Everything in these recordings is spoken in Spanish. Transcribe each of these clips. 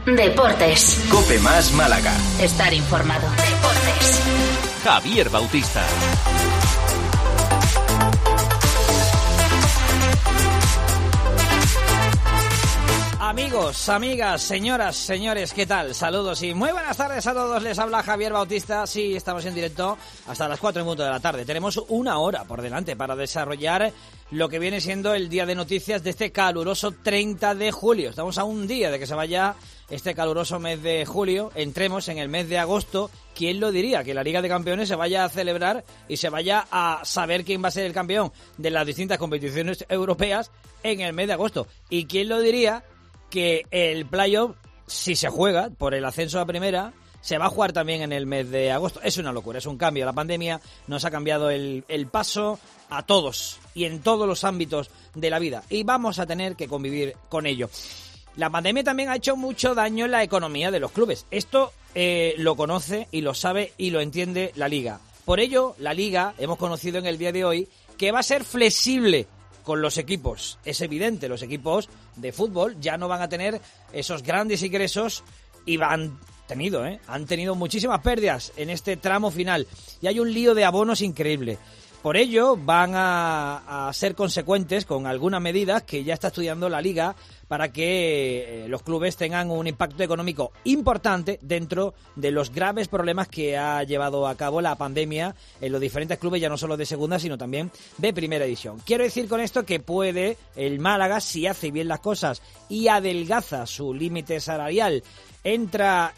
Deportes. COPE más Málaga. Estar informado. Deportes. Javier Bautista. Amigos, amigas, señoras, señores, ¿qué tal? Saludos y muy buenas tardes a todos. Les habla Javier Bautista. Sí, estamos en directo hasta las 4:15 de la tarde. Tenemos una hora por delante para desarrollar lo que viene siendo el día de noticias de este caluroso 30 de julio. Estamos a un día de que se vaya este caluroso mes de julio. Entremos en el mes de agosto. ¿Quién lo diría? Que la Liga de Campeones se vaya a celebrar y se vaya a saber quién va a ser el campeón de las distintas competiciones europeas en el mes de agosto. ¿Y quién lo diría? Que el playoff, si se juega por el ascenso a primera, se va a jugar también en el mes de agosto. Es una locura, es un cambio. La pandemia nos ha cambiado el paso a todos y en todos los ámbitos de la vida. Y vamos a tener que convivir con ello. La pandemia también ha hecho mucho daño en la economía de los clubes. Esto lo conoce y lo sabe y lo entiende la Liga. Por ello, la Liga, hemos conocido en el día de hoy, que va a ser flexible con los equipos. Es evidente, los equipos de fútbol ya no van a tener esos grandes ingresos y han tenido muchísimas pérdidas en este tramo final y hay un lío de abonos increíble. Por ello van a ser consecuentes con algunas medidas que ya está estudiando la Liga para que los clubes tengan un impacto económico importante dentro de los graves problemas que ha llevado a cabo la pandemia en los diferentes clubes, ya no solo de segunda, sino también de primera división. Quiero decir con esto que puede el Málaga, si hace bien las cosas y adelgaza su límite salarial, entra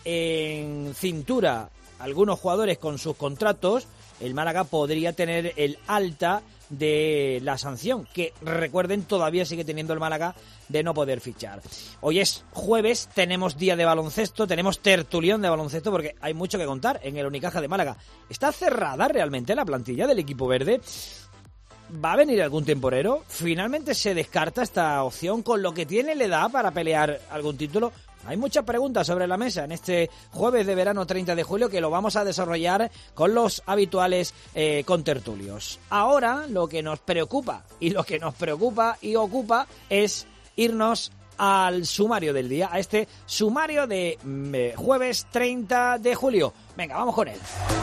en cintura algunos jugadores con sus contratos, el Málaga podría tener el alta de la sanción, que recuerden todavía sigue teniendo el Málaga de no poder fichar. Hoy es jueves, tenemos día de baloncesto, tenemos tertulión de baloncesto porque hay mucho que contar en el Unicaja de Málaga. ¿Está cerrada realmente la plantilla del equipo verde? ¿Va a venir algún temporero? ¿Finalmente se descarta esta opción? ¿Con lo que tiene le da para pelear algún título? Hay muchas preguntas sobre la mesa en este jueves de verano 30 de julio que lo vamos a desarrollar con los habituales contertulios. Ahora lo que nos preocupa y ocupa es irnos al sumario del día, a este sumario de jueves 30 de julio. Venga, vamos con él.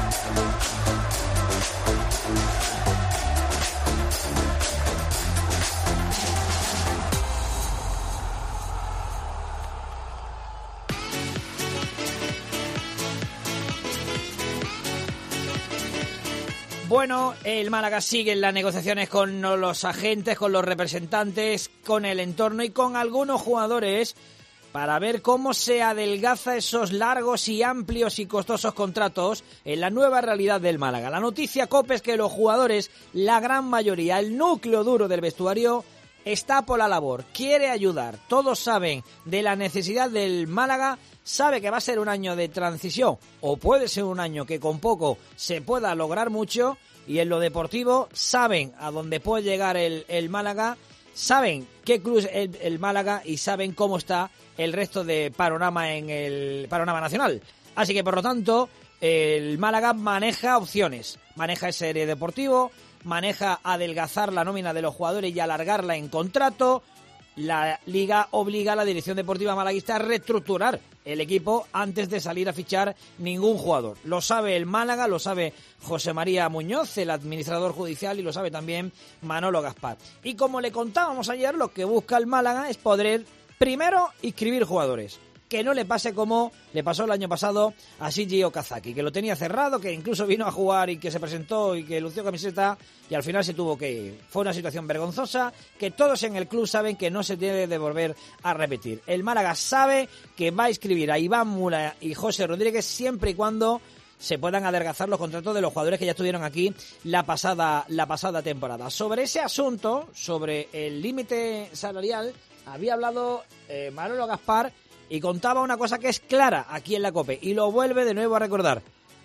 Bueno, el Málaga sigue en las negociaciones con los agentes, con los representantes, con el entorno y con algunos jugadores para ver cómo se adelgaza esos largos y amplios y costosos contratos en la nueva realidad del Málaga. La noticia COPE es que los jugadores, la gran mayoría, el núcleo duro del vestuario, está por la labor, quiere ayudar. Todos saben de la necesidad del Málaga, sabe que va a ser un año de transición o puede ser un año que con poco se pueda lograr mucho y en lo deportivo saben a dónde puede llegar el Málaga, saben qué club es el Málaga y saben cómo está el resto de panorama en el panorama nacional. Así que por lo tanto el Málaga maneja opciones, maneja ese deportivo, maneja adelgazar la nómina de los jugadores y alargarla en contrato. La Liga obliga a la dirección deportiva malaguista a reestructurar el equipo antes de salir a fichar ningún jugador. Lo sabe el Málaga, lo sabe José María Muñoz, el administrador judicial, y lo sabe también Manolo Gaspar. Y como le contábamos ayer, lo que busca el Málaga es poder primero inscribir jugadores. Que no le pase como le pasó el año pasado a Shinji Okazaki, que lo tenía cerrado, que incluso vino a jugar y que se presentó y que lució camiseta y al final se tuvo que ir. Fue una situación vergonzosa que todos en el club saben que no se debe de volver a repetir. El Málaga sabe que va a inscribir a Iván Mula y José Rodríguez siempre y cuando se puedan adelgazar los contratos de los jugadores que ya estuvieron aquí la pasada temporada. Sobre ese asunto, sobre el límite salarial, había hablado Manolo Gaspar y contaba una cosa que es clara aquí en la COPE y lo vuelve de nuevo a recordar.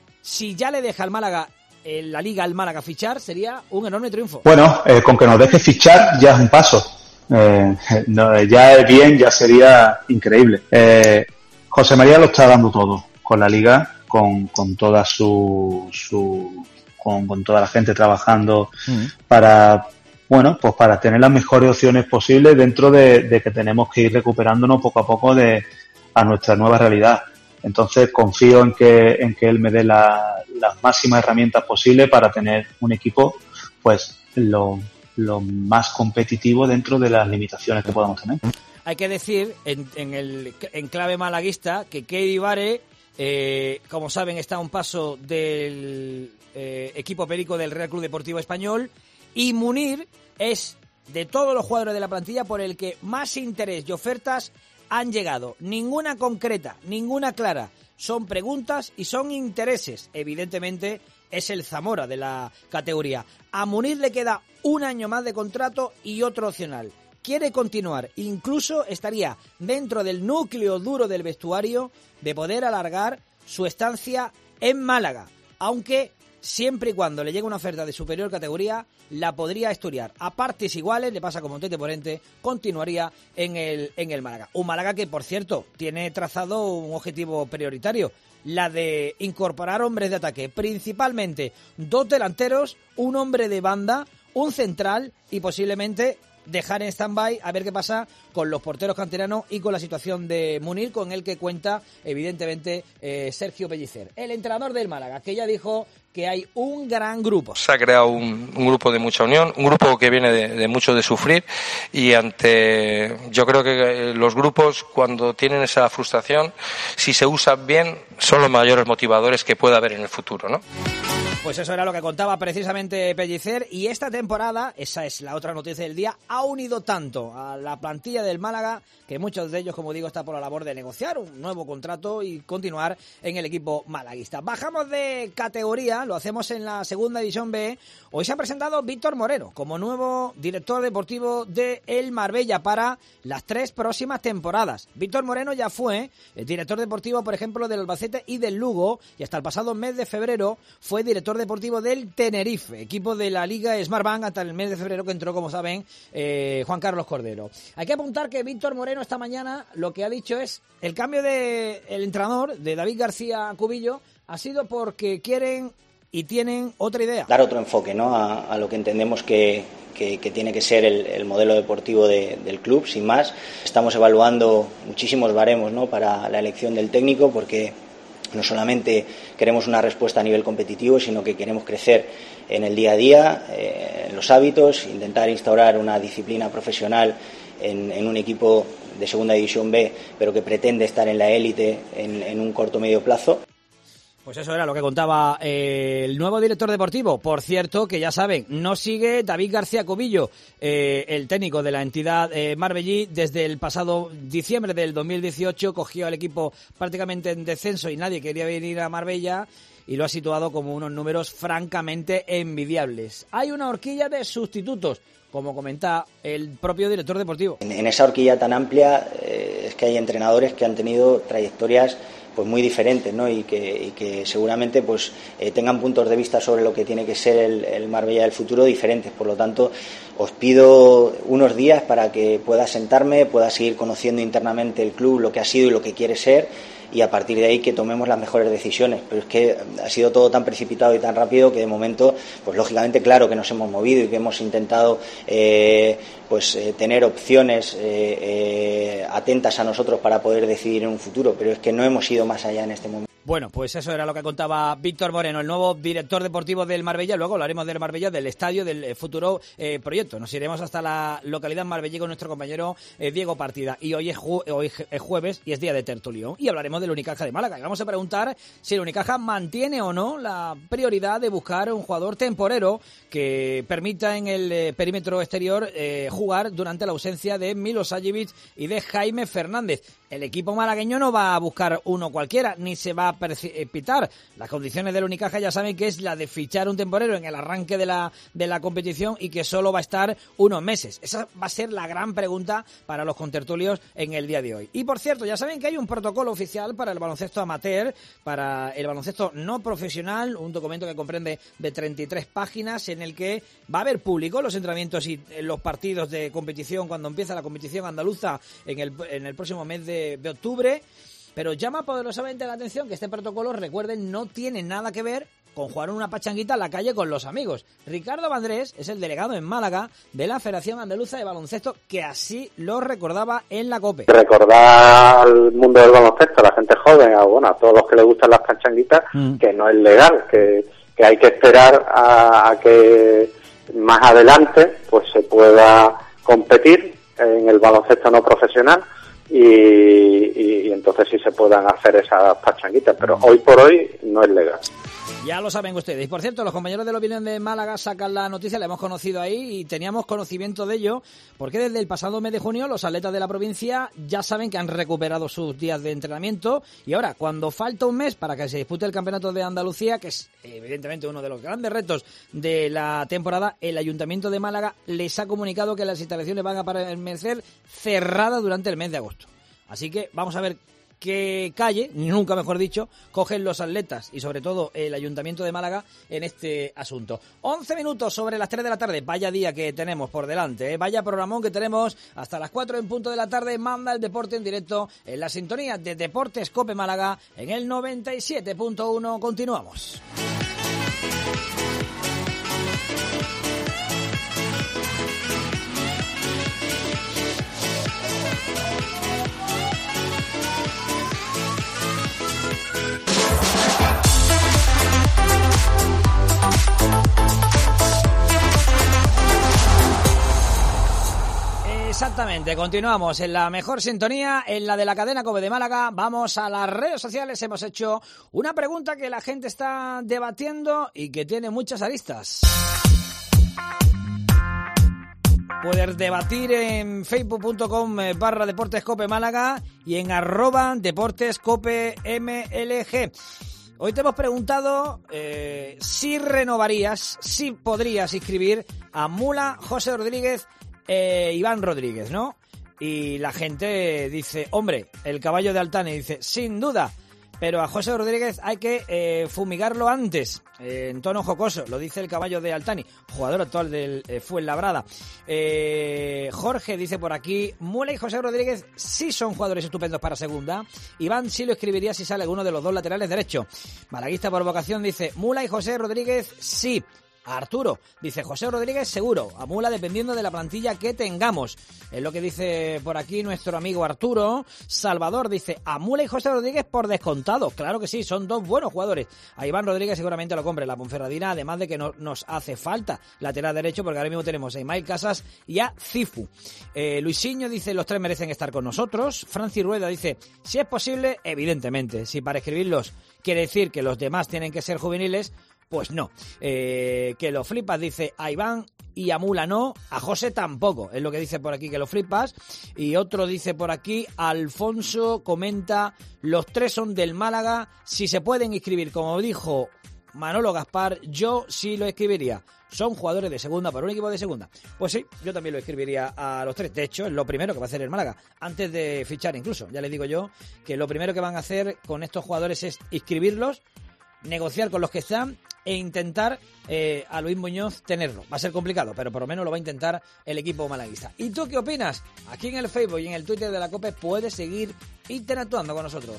Si ya le deja al Málaga, la Liga al Málaga fichar, sería un enorme triunfo. Bueno, con que nos deje fichar ya es un paso. Ya es bien, ya sería increíble. José María lo está dando todo con la Liga, con toda con toda la gente trabajando para tener las mejores opciones posibles dentro de que tenemos que ir recuperándonos poco a poco de a nuestra nueva realidad. Entonces confío en que él me dé las máximas herramientas posibles para tener un equipo pues lo más competitivo dentro de las limitaciones que podamos tener. Hay que decir en clave malaguista que Keidi Bare, como saben, está a un paso del equipo perico del Real Club Deportivo Español, y Munir es de todos los jugadores de la plantilla por el que más interés y ofertas han llegado. Ninguna concreta, ninguna clara. Son preguntas y son intereses. Evidentemente es el Zamora de la categoría. A Munir le queda un año más de contrato y otro opcional. Quiere continuar, incluso estaría dentro del núcleo duro del vestuario de poder alargar su estancia en Málaga, aunque siempre y cuando le llegue una oferta de superior categoría, la podría estudiar. A partes iguales, le pasa como Tete Porente, continuaría en el Málaga. Un Málaga que, por cierto, tiene trazado un objetivo prioritario, la de incorporar hombres de ataque, principalmente 2 delanteros, un hombre de banda, un central y posiblemente dejar en stand-by a ver qué pasa con los porteros canteranos y con la situación de Munir, con el que cuenta evidentemente Sergio Pellicer, el entrenador del Málaga, que ya dijo que hay un gran grupo. Se ha creado un grupo de mucha unión, un grupo que viene de mucho de sufrir, y yo creo que los grupos, cuando tienen esa frustración, si se usan bien, son los mayores motivadores que pueda haber en el futuro, ¿no? Pues eso era lo que contaba precisamente Pellicer, y esta temporada, esa es la otra noticia del día, ha unido tanto a la plantilla del Málaga que muchos de ellos, como digo, están por la labor de negociar un nuevo contrato y continuar en el equipo malaguista. Bajamos de categoría, lo hacemos en la segunda división B. Hoy se ha presentado Víctor Moreno como nuevo director deportivo de el Marbella para las 3 próximas temporadas. Víctor Moreno ya fue el director deportivo, por ejemplo, del Albacete y del Lugo, y hasta el pasado mes de febrero fue director deportivo del Tenerife, equipo de la Liga Smartbank, hasta el mes de febrero, que entró, como saben, Juan Carlos Cordero. Hay que apuntar que Víctor Moreno esta mañana lo que ha dicho es el cambio de el entrenador, de David García Cubillo, ha sido porque quieren y tienen otra idea. Dar otro enfoque, ¿no?, a lo que entendemos que tiene que ser el modelo deportivo del club, sin más. Estamos evaluando muchísimos baremos, ¿no?, para la elección del técnico, porque no solamente queremos una respuesta a nivel competitivo, sino que queremos crecer en el día a día, en los hábitos, intentar instaurar una disciplina profesional en un equipo de segunda división B, pero que pretende estar en la élite en un corto medio plazo. Pues eso era lo que contaba el nuevo director deportivo. Por cierto, que ya saben, no sigue David García Cubillo, el técnico de la entidad marbellí. Desde el pasado diciembre del 2018 cogió al equipo prácticamente en descenso y nadie quería venir a Marbella, y lo ha situado como unos números francamente envidiables. Hay una horquilla de sustitutos, como comenta el propio director deportivo. En esa horquilla tan amplia es que hay entrenadores que han tenido trayectorias pues muy diferentes, ¿no?, y que seguramente pues tengan puntos de vista sobre lo que tiene que ser el Marbella del futuro diferentes. Por lo tanto, os pido unos días para que pueda sentarme, pueda seguir conociendo internamente el club, lo que ha sido y lo que quiere ser, y a partir de ahí que tomemos las mejores decisiones. Pero es que ha sido todo tan precipitado y tan rápido que de momento, pues lógicamente, claro que nos hemos movido y que hemos intentado tener opciones atentas a nosotros para poder decidir en un futuro, pero es que no hemos ido más allá en este momento. Bueno, pues eso era lo que contaba Víctor Moreno, el nuevo director deportivo del Marbella. Luego hablaremos del Marbella, del estadio, del futuro proyecto. Nos iremos hasta la localidad marbellí con nuestro compañero Diego Partida. Y hoy es jueves y es día de tertulión. Y hablaremos del Unicaja de Málaga. Y vamos a preguntar si el Unicaja mantiene o no la prioridad de buscar un jugador temporero que permita en el perímetro exterior jugar durante la ausencia de Milošević y de Jaime Fernández. El equipo malagueño no va a buscar uno cualquiera, ni se va a precipitar. Las condiciones del Unicaja ya saben que es la de fichar un temporero en el arranque de la competición y que solo va a estar unos meses. Esa va a ser la gran pregunta para los contertulios en el día de hoy. Y por cierto, ya saben que hay un protocolo oficial para el baloncesto amateur, para el baloncesto no profesional, un documento que comprende de 33 páginas en el que va a haber público los entrenamientos y los partidos de competición cuando empieza la competición andaluza en el próximo mes de octubre. Pero llama poderosamente la atención que este protocolo, recuerden, no tiene nada que ver con jugar una pachanguita en la calle con los amigos. Ricardo Vandrés es el delegado en Málaga de la Federación Andaluza de Baloncesto, que así lo recordaba en la COPE. Recordar al mundo del baloncesto, a la gente joven, a todos los que les gustan las pachanguitas, que no es legal, que hay que esperar a que más adelante pues se pueda competir en el baloncesto no profesional y entonces sí se puedan hacer esas pachanguitas, pero hoy por hoy no es legal. Ya lo saben ustedes. Y por cierto, los compañeros de la opinión de Málaga sacan la noticia, la hemos conocido ahí y teníamos conocimiento de ello, porque desde el pasado mes de junio los atletas de la provincia ya saben que han recuperado sus días de entrenamiento y ahora, cuando falta un mes para que se dispute el Campeonato de Andalucía, que es evidentemente uno de los grandes retos de la temporada, el Ayuntamiento de Málaga les ha comunicado que las instalaciones van a permanecer cerradas durante el mes de agosto. Así que vamos a ver qué calle, nunca mejor dicho, cogen los atletas y sobre todo el Ayuntamiento de Málaga en este asunto. 11 minutos sobre las 3 de la tarde, vaya día que tenemos por delante, ¿eh? Vaya programón que tenemos hasta las 4 en punto de la tarde. Manda el deporte en directo en la sintonía de Deportes COPE Málaga en el 97.1. Continuamos. Exactamente, continuamos en la mejor sintonía, en la de la cadena COPE de Málaga. Vamos a las redes sociales, hemos hecho una pregunta que la gente está debatiendo y que tiene muchas aristas. Puedes debatir en facebook.com/deportescope Málaga y en @deportescopemlg. Hoy te hemos preguntado si renovarías, si podrías inscribir a Mula, José Rodríguez, Iván Rodríguez, ¿no? Y la gente dice, hombre, el caballo de Altani dice, sin duda, pero a José Rodríguez hay que fumigarlo antes, en tono jocoso, lo dice el caballo de Altani, jugador actual del Fuenlabrada. Jorge dice por aquí, Mula y José Rodríguez sí son jugadores estupendos para segunda. Iván sí lo escribiría si sale alguno de los dos laterales derecho. Malaguista por vocación dice, Mula y José Rodríguez sí. Arturo dice, José Rodríguez seguro, a Mula dependiendo de la plantilla que tengamos. Es lo que dice por aquí nuestro amigo Arturo. Salvador dice, a Mula y José Rodríguez por descontado. Claro que sí, son dos buenos jugadores. A Iván Rodríguez seguramente lo compre la Ponferradina, además de que no nos hace falta lateral derecho, porque ahora mismo tenemos a Ismael Casas y a Cifu. Luisinho dice, los tres merecen estar con nosotros. Francis Rueda dice, si es posible, evidentemente. Si para escribirlos quiere decir que los demás tienen que ser juveniles, pues no. Que lo flipas, dice a Iván, y a Mula no, a José tampoco, es lo que dice por aquí, que lo flipas. Y otro dice por aquí, Alfonso comenta, los tres son del Málaga, si se pueden inscribir, como dijo Manolo Gaspar, yo sí lo escribiría. Son jugadores de segunda para un equipo de segunda. Pues sí, yo también lo escribiría a los tres. De hecho, es lo primero que va a hacer el Málaga, antes de fichar incluso. Ya les digo yo que lo primero que van a hacer con estos jugadores es inscribirlos, negociar con los que están e intentar a Luis Muñoz tenerlo. Va a ser complicado, pero por lo menos lo va a intentar el equipo malaguista. ¿Y tú qué opinas? Aquí en el Facebook y en el Twitter de la COPE puedes seguir interactuando con nosotros.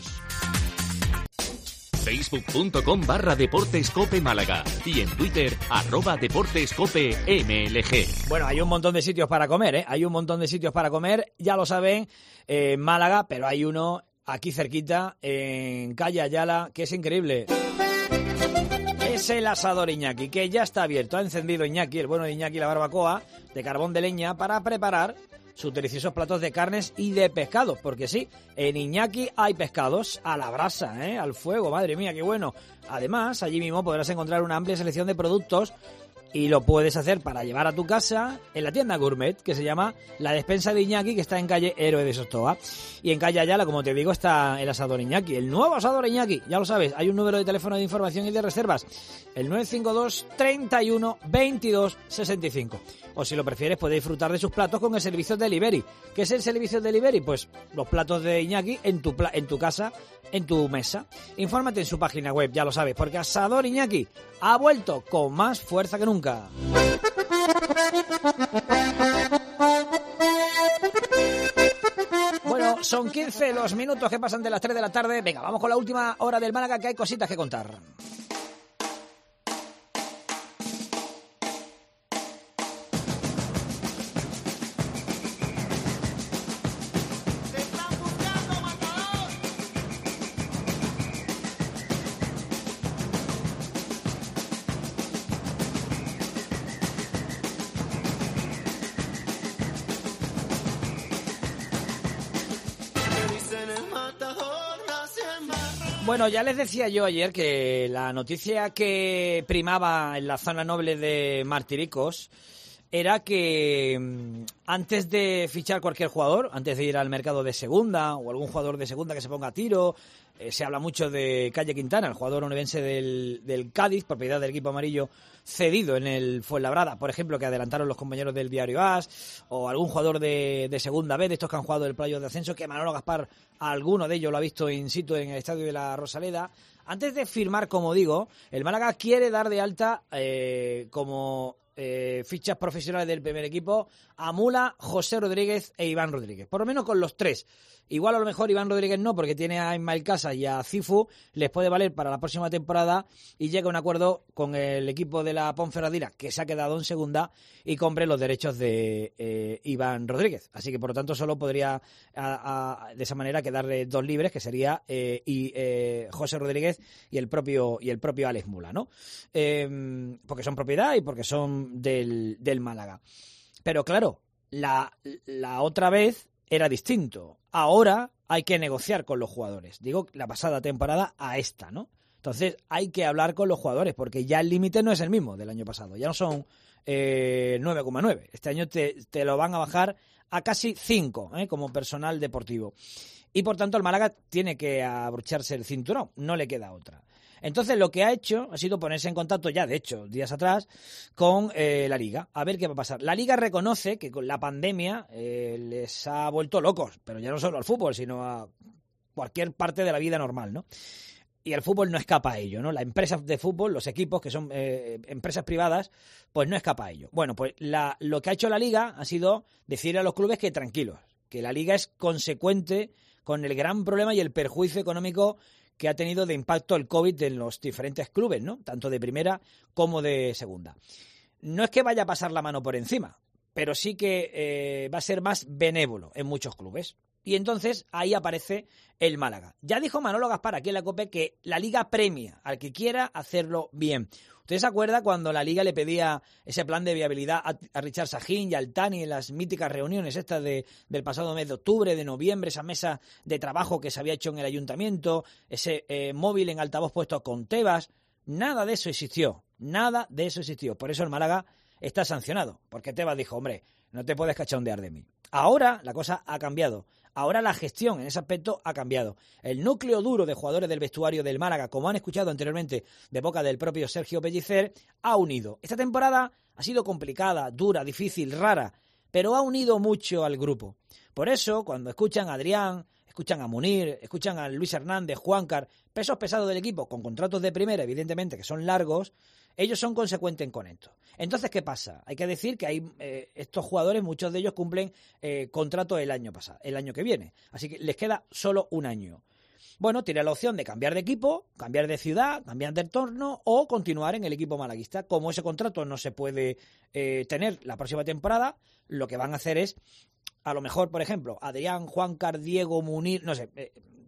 Facebook.com/Deportes COPE Málaga y en Twitter @Deportes COPE MLG. Bueno, hay un montón de sitios para comer, ¿eh? Hay un montón de sitios para comer, ya lo saben, en Málaga, pero hay uno aquí cerquita, en calle Ayala, que es increíble. Es el asador Iñaki, que ya está abierto. Ha encendido Iñaki, el bueno de Iñaki, la barbacoa de carbón de leña para preparar sus deliciosos platos de carnes y de pescados, porque sí, en Iñaki hay pescados a la brasa, al fuego, madre mía, qué bueno. Además, allí mismo podrás encontrar una amplia selección de productos y lo puedes hacer para llevar a tu casa en la tienda gourmet, que se llama La Despensa de Iñaki, que está en calle Héroe de Sostoa. Y en calle Ayala, como te digo, está el asador Iñaki, el nuevo asador Iñaki, ya lo sabes. Hay un número de teléfono de información y de reservas, el 952 31 22 65. O si lo prefieres, puedes disfrutar de sus platos con el servicio Delivery. ¿Qué es el servicio Delivery? Pues los platos de Iñaki en tu casa, en tu mesa. Infórmate en su página web, ya lo sabes, porque Asador Iñaki ha vuelto con más fuerza que nunca. Bueno, Son 15 los minutos que pasan de las 3 de la tarde. Venga, vamos con la última hora del Málaga, que hay cositas que contar. Bueno, ya les decía yo ayer que la noticia que primaba en la zona noble de Martiricos era que antes de fichar cualquier jugador, antes de ir al mercado de segunda o algún jugador de segunda que se ponga a tiro, se habla mucho de Calle Quintana, el jugador onubense del Cádiz, propiedad del equipo amarillo, cedido en el Fuenlabrada, por ejemplo, que adelantaron los compañeros del diario AS, o algún jugador de segunda B, de estos que han jugado el playoff de ascenso, que Manolo Gaspar, alguno de ellos lo ha visto in situ en el estadio de la Rosaleda. Antes de firmar, como digo, el Málaga quiere dar de alta como fichas profesionales del primer equipo a Mula, José Rodríguez e Iván Rodríguez, por lo menos con los tres. Igual a lo mejor Iván Rodríguez no, porque tiene a Ismael Casas y a Cifu, les puede valer para la próxima temporada y llega a un acuerdo con el equipo de la Ponferradina, que se ha quedado en segunda, y compre los derechos de Iván Rodríguez. Así que por lo tanto solo podría de esa manera quedarle dos libres, que sería José Rodríguez y el propio Alex Mula, ¿no? Porque son propiedad y porque son del Málaga. Pero claro, la otra vez era distinto. Ahora hay que negociar con los jugadores. Digo, la pasada temporada a esta, ¿no? Entonces hay que hablar con los jugadores, porque ya el límite no es el mismo del año pasado. Ya no son 9,9. Este año te lo van a bajar a casi 5, como personal deportivo. Y por tanto el Málaga tiene que abrocharse el cinturón. No le queda otra. Entonces lo que ha hecho ha sido ponerse en contacto ya, de hecho, días atrás, con la Liga. A ver qué va a pasar. La Liga reconoce que con la pandemia les ha vuelto locos, pero ya no solo al fútbol, sino a cualquier parte de la vida normal, ¿no? Y el fútbol no escapa a ello, ¿no? Las empresas de fútbol, los equipos, que son empresas privadas, pues no escapa a ello. Bueno, pues lo que ha hecho la Liga ha sido decirle a los clubes que tranquilos, que la Liga es consecuente con el gran problema y el perjuicio económico que ha tenido de impacto el COVID en los diferentes clubes, ¿no? Tanto de primera como de segunda. No es que vaya a pasar la mano por encima, pero sí que va a ser más benévolo en muchos clubes. Y entonces ahí aparece el Málaga. Ya dijo Manolo Gaspar aquí en la COPE que la Liga premia al que quiera hacerlo bien. ¿Usted se acuerda cuando la Liga le pedía ese plan de viabilidad a Richard Sajín y al Tani en las míticas reuniones estas del pasado mes de octubre, de noviembre, esa mesa de trabajo que se había hecho en el ayuntamiento, ese móvil en altavoz puesto con Tebas? Nada de eso existió. Nada de eso existió. Por eso el Málaga está sancionado. Porque Tebas dijo, hombre, no te puedes cachondear de mí. Ahora la cosa ha cambiado. Ahora la gestión en ese aspecto ha cambiado. El núcleo duro de jugadores del vestuario del Málaga, como han escuchado anteriormente de boca del propio Sergio Pellicer, ha unido. Esta temporada ha sido complicada, dura, difícil, rara, pero ha unido mucho al grupo. Por eso, cuando escuchan a Adrián, escuchan a Munir, escuchan a Luis Hernández, Juancar, pesos pesados del equipo, con contratos de primera, evidentemente, que son largos, ellos son consecuentes con esto. Entonces, ¿qué pasa? Hay que decir que hay estos jugadores, muchos de ellos cumplen contrato el año que viene. Así que les queda solo un año. Bueno, tiene la opción de cambiar de equipo, cambiar de ciudad, cambiar de entorno o continuar en el equipo malaguista. Como ese contrato no se puede tener la próxima temporada, lo que van a hacer es, a lo mejor, por ejemplo, Adrián, Juancar, Diego, Munir, no sé,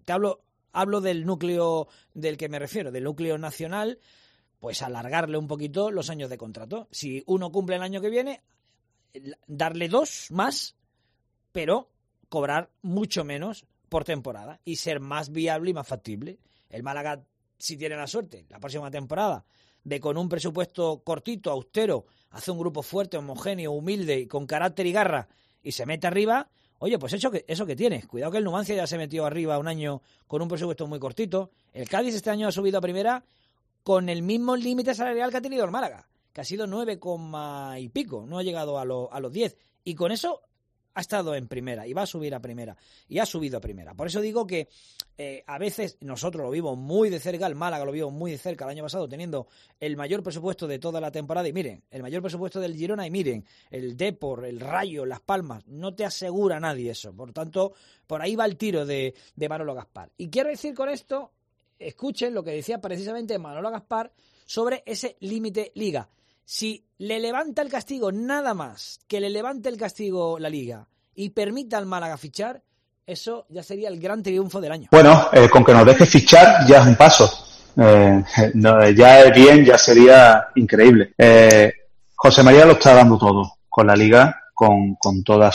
hablo del núcleo del que me refiero, del núcleo nacional, pues alargarle un poquito los años de contrato. Si uno cumple el año que viene, darle 2 más, pero cobrar mucho menos por temporada y ser más viable y más factible. El Málaga, si tiene la suerte, la próxima temporada, de con un presupuesto cortito, austero, hace un grupo fuerte, homogéneo, humilde y con carácter y garra y se mete arriba, oye, pues eso que tienes. Cuidado que el Numancia ya se metió arriba un año con un presupuesto muy cortito. El Cádiz este año ha subido a primera con el mismo límite salarial que ha tenido el Málaga, que ha sido 9, y pico, no ha llegado a los 10. Y con eso ha estado en primera y va a subir a primera y ha subido a primera. Por eso digo que a veces nosotros lo vimos muy de cerca, el Málaga lo vimos muy de cerca el año pasado, teniendo el mayor presupuesto de toda la temporada, y miren, el mayor presupuesto del Girona, y miren, el Depor, el Rayo, Las Palmas, no te asegura nadie eso. Por tanto, por ahí va el tiro de Manolo Gaspar. Y quiero decir con esto, escuchen lo que decía precisamente Manolo Gaspar sobre ese límite Liga. Si le levanta el castigo, nada más que le levante el castigo la Liga y permita al Málaga fichar, eso ya sería el gran triunfo del año. Bueno, con que nos deje fichar ya es un paso. Ya es bien, ya sería increíble. José María lo está dando todo con la Liga, con toda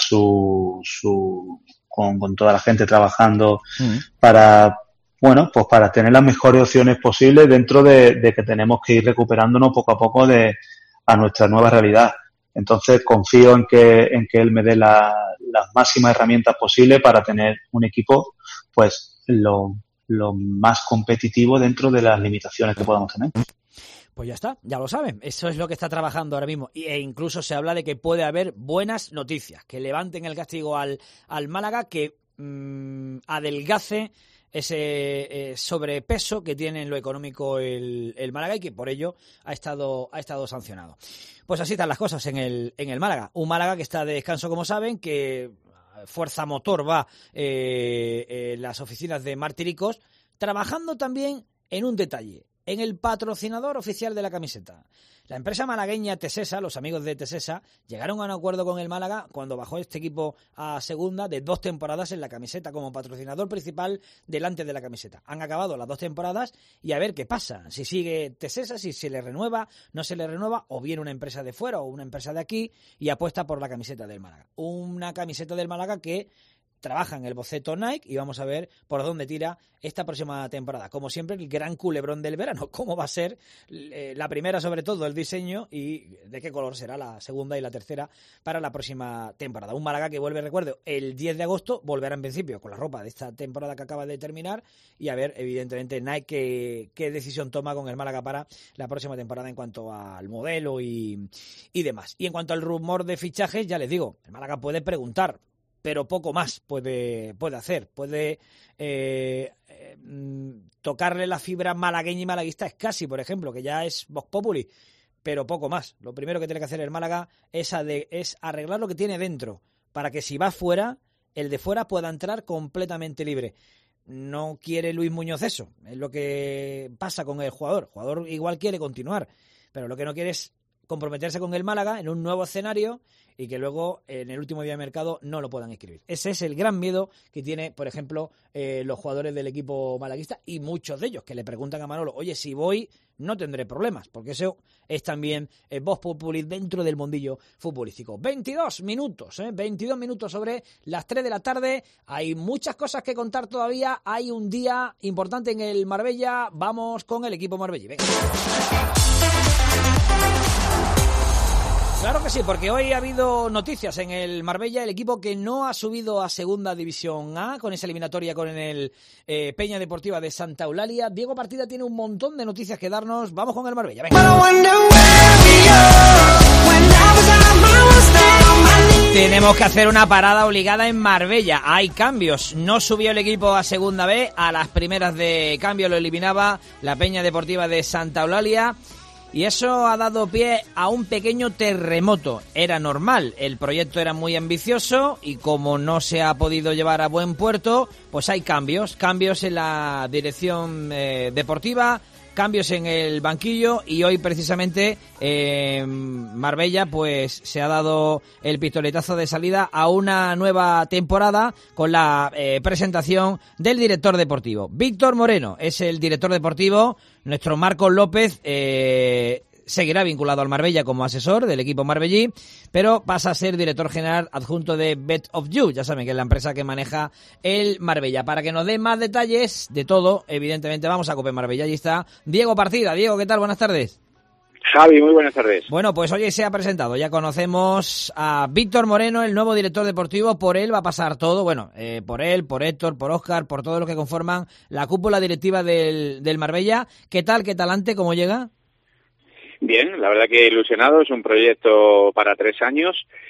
con toda la gente trabajando para tener las mejores opciones posibles dentro de que tenemos que ir recuperándonos poco a poco a nuestra nueva realidad. Entonces confío en que él me dé las máximas herramientas posibles para tener un equipo pues lo más competitivo dentro de las limitaciones que podamos tener. Pues ya está, ya lo saben, eso es lo que está trabajando ahora mismo, e incluso se habla de que puede haber buenas noticias, que levanten el castigo al Málaga, que adelgace ese sobrepeso que tiene en lo económico el Málaga y que por ello ha estado sancionado. Pues así están las cosas en el Málaga. Un Málaga que está de descanso, como saben, que fuerza motor va las oficinas de Martiricos, trabajando también en un detalle, en el patrocinador oficial de la camiseta. La empresa malagueña Tesesa, los amigos de Tesesa, llegaron a un acuerdo con el Málaga cuando bajó este equipo a segunda de 2 temporadas en la camiseta como patrocinador principal delante de la camiseta. Han acabado las 2 temporadas y a ver qué pasa. Si sigue Tesesa, si se le renueva, no se le renueva, o viene una empresa de fuera o una empresa de aquí y apuesta por la camiseta del Málaga. Una camiseta del Málaga que trabaja en el boceto Nike y vamos a ver por dónde tira esta próxima temporada. Como siempre, el gran culebrón del verano. ¿Cómo va a ser la primera, sobre todo, el diseño y de qué color será la segunda y la tercera para la próxima temporada? Un Málaga que vuelve, recuerdo, el 10 de agosto, volverá en principio con la ropa de esta temporada que acaba de terminar y a ver, evidentemente, Nike qué decisión toma con el Málaga para la próxima temporada en cuanto al modelo y demás. Y en cuanto al rumor de fichajes, ya les digo, el Málaga puede preguntar, pero poco más puede hacer. Puede tocarle la fibra malagueña y malaguista Escasi, por ejemplo, que ya es Vox Populi, pero poco más. Lo primero que tiene que hacer el Málaga es arreglar lo que tiene dentro, para que si va fuera, el de fuera pueda entrar completamente libre. No quiere Luis Muñoz eso, es lo que pasa con el jugador. El jugador igual quiere continuar, pero lo que no quiere es comprometerse con el Málaga en un nuevo escenario y que luego en el último día de mercado no lo puedan inscribir. Ese es el gran miedo que tiene, por ejemplo, los jugadores del equipo malaguista y muchos de ellos que le preguntan a Manolo, oye, si voy no tendré problemas, porque eso es también Vox Populi dentro del mundillo futbolístico. 22 minutos sobre las 3 de la tarde. Hay muchas cosas que contar todavía. Hay un día importante en el Marbella. Vamos con el equipo marbellí. Venga. Claro que sí, porque hoy ha habido noticias en el Marbella, el equipo que no ha subido a Segunda División A con esa eliminatoria con el Peña Deportiva de Santa Eulalia. Diego Partida tiene un montón de noticias que darnos. Vamos con el Marbella. Venga. Tenemos que hacer una parada obligada en Marbella. Hay cambios. No subió el equipo a Segunda B. A las primeras de cambio lo eliminaba la Peña Deportiva de Santa Eulalia. Y eso ha dado pie a un pequeño terremoto. Era normal, el proyecto era muy ambicioso y como no se ha podido llevar a buen puerto, pues hay cambios en la dirección deportiva, cambios en el banquillo y hoy precisamente Marbella pues se ha dado el pistoletazo de salida a una nueva temporada con la presentación del director deportivo. Víctor Moreno es el director deportivo. Nuestro Marcos López seguirá vinculado al Marbella como asesor del equipo marbellí, pero pasa a ser director general adjunto de Bet of You, ya saben que es la empresa que maneja el Marbella. Para que nos dé más detalles de todo, evidentemente vamos a Cope Marbella. Allí está Diego Partida. Diego, ¿qué tal? Buenas tardes. Javi, muy buenas tardes. Bueno, pues hoy se ha presentado, ya conocemos a Víctor Moreno, el nuevo director deportivo. Por él va a pasar todo, bueno, por él, por Héctor, por Óscar, por todos los que conforman la cúpula directiva del Marbella. ¿Qué tal Ante? ¿Cómo llega? Bien, la verdad que ilusionado, es un proyecto para 3 años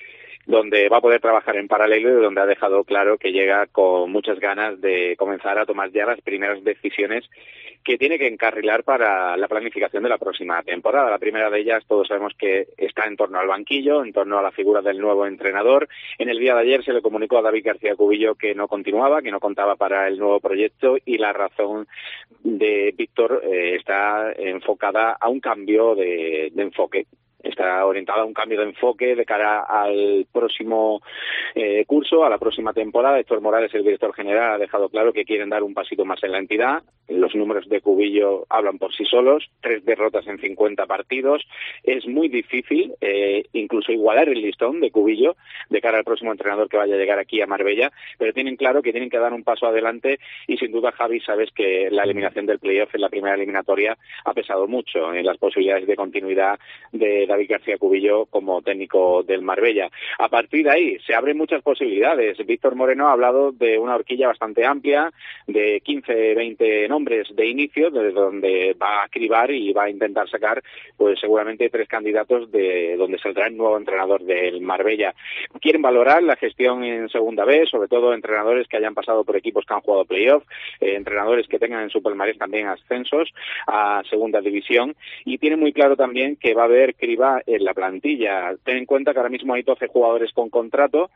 donde va a poder trabajar en paralelo y donde ha dejado claro que llega con muchas ganas de comenzar a tomar ya las primeras decisiones que tiene que encarrilar para la planificación de la próxima temporada. La primera de ellas, todos sabemos que está en torno al banquillo, en torno a la figura del nuevo entrenador. En el día de ayer se le comunicó a David García Cubillo que no continuaba, que no contaba para el nuevo proyecto, y la razón de Víctor está enfocada a un cambio de enfoque. Está orientada a un cambio de enfoque de cara al próximo curso, a la próxima temporada. Héctor Morales, el director general, ha dejado claro que quieren dar un pasito más en la entidad. Los números de Cubillo hablan por sí solos, 3 derrotas en 50 partidos. Es muy difícil incluso igualar el listón de Cubillo de cara al próximo entrenador que vaya a llegar aquí a Marbella, pero tienen claro que tienen que dar un paso adelante y sin duda, Javi, sabes que la eliminación del playoff en la primera eliminatoria ha pesado mucho en las posibilidades de continuidad de David García Cubillo como técnico del Marbella. A partir de ahí se abren muchas posibilidades. Víctor Moreno ha hablado de una horquilla bastante amplia, de 15-20 nombres de inicio, desde donde va a cribar y va a intentar sacar pues seguramente 3 candidatos de donde saldrá el nuevo entrenador del Marbella. Quieren valorar la gestión en segunda B, sobre todo entrenadores que hayan pasado por equipos que han jugado playoff, entrenadores que tengan en su palmarés también ascensos a segunda división, y tienen muy claro también que va a haber criba en la plantilla. Ten en cuenta que ahora mismo hay 12 jugadores con contrato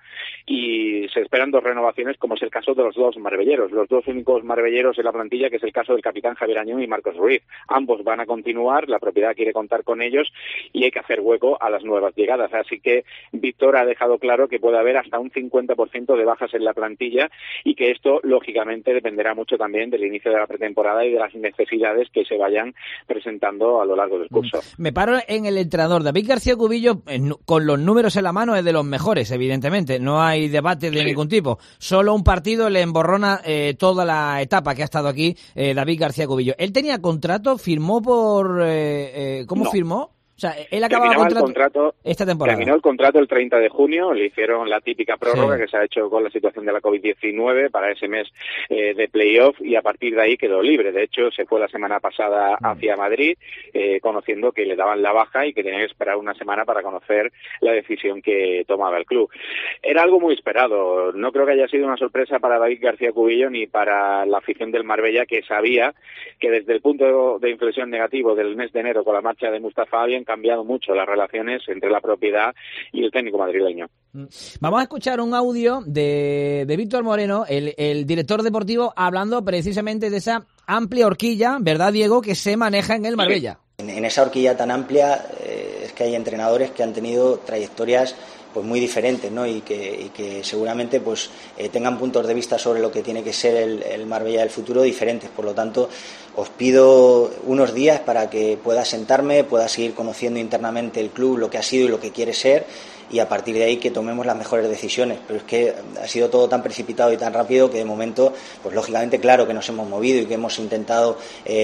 y se esperan 2 renovaciones, como es el caso de los 2 marbelleros, los 2 únicos marbelleros en la plantilla, que es el caso del capitán Javier Añón y Marcos Ruiz. Ambos van a continuar, la propiedad quiere contar con ellos y hay que hacer hueco a las nuevas llegadas. Así que Víctor ha dejado claro que puede haber hasta un 50% de bajas en la plantilla y que esto, lógicamente, dependerá mucho también del inicio de la pretemporada y de las necesidades que se vayan presentando a lo largo del curso. Me paro en el entrenador. David García Cubillo, con los números en la mano, es de los mejores, evidentemente. No hay debate de ningún tipo. Solo un partido le emborrona toda la etapa que ha estado aquí David García Cubillo. ¿Él tenía contrato? ¿Firmó por...? ¿Cómo No. firmó? O sea, él acababa el contrato esta temporada. Terminó el contrato el 30 de junio, le hicieron la típica prórroga Sí. que se ha hecho con la situación de la COVID-19 para ese mes de playoff, y a partir de ahí quedó libre. De hecho, se fue la semana pasada hacia Madrid, conociendo que le daban la baja y que tenía que esperar una semana para conocer la decisión que tomaba el club. Era algo muy esperado. No creo que haya sido una sorpresa para David García Cubillo ni para la afición del Marbella, que sabía que desde el punto de inflexión negativo del mes de enero con la marcha de Mustafa habían cambiado mucho las relaciones entre la propiedad y el técnico madrileño. Vamos a escuchar un audio de Víctor Moreno, el director deportivo, hablando precisamente de esa amplia horquilla, ¿verdad, Diego?, que se maneja en el Marbella. En esa horquilla tan amplia es que hay entrenadores que han tenido trayectorias pues muy diferentes, ¿no? y que seguramente pues tengan puntos de vista sobre lo que tiene que ser el Marbella del futuro diferentes. Por lo tanto, os pido unos días para que pueda sentarme, pueda seguir conociendo internamente el club, lo que ha sido y lo que quiere ser, y a partir de ahí que tomemos las mejores decisiones. Pero es que ha sido todo tan precipitado y tan rápido que de momento, pues lógicamente, claro que nos hemos movido y que hemos intentado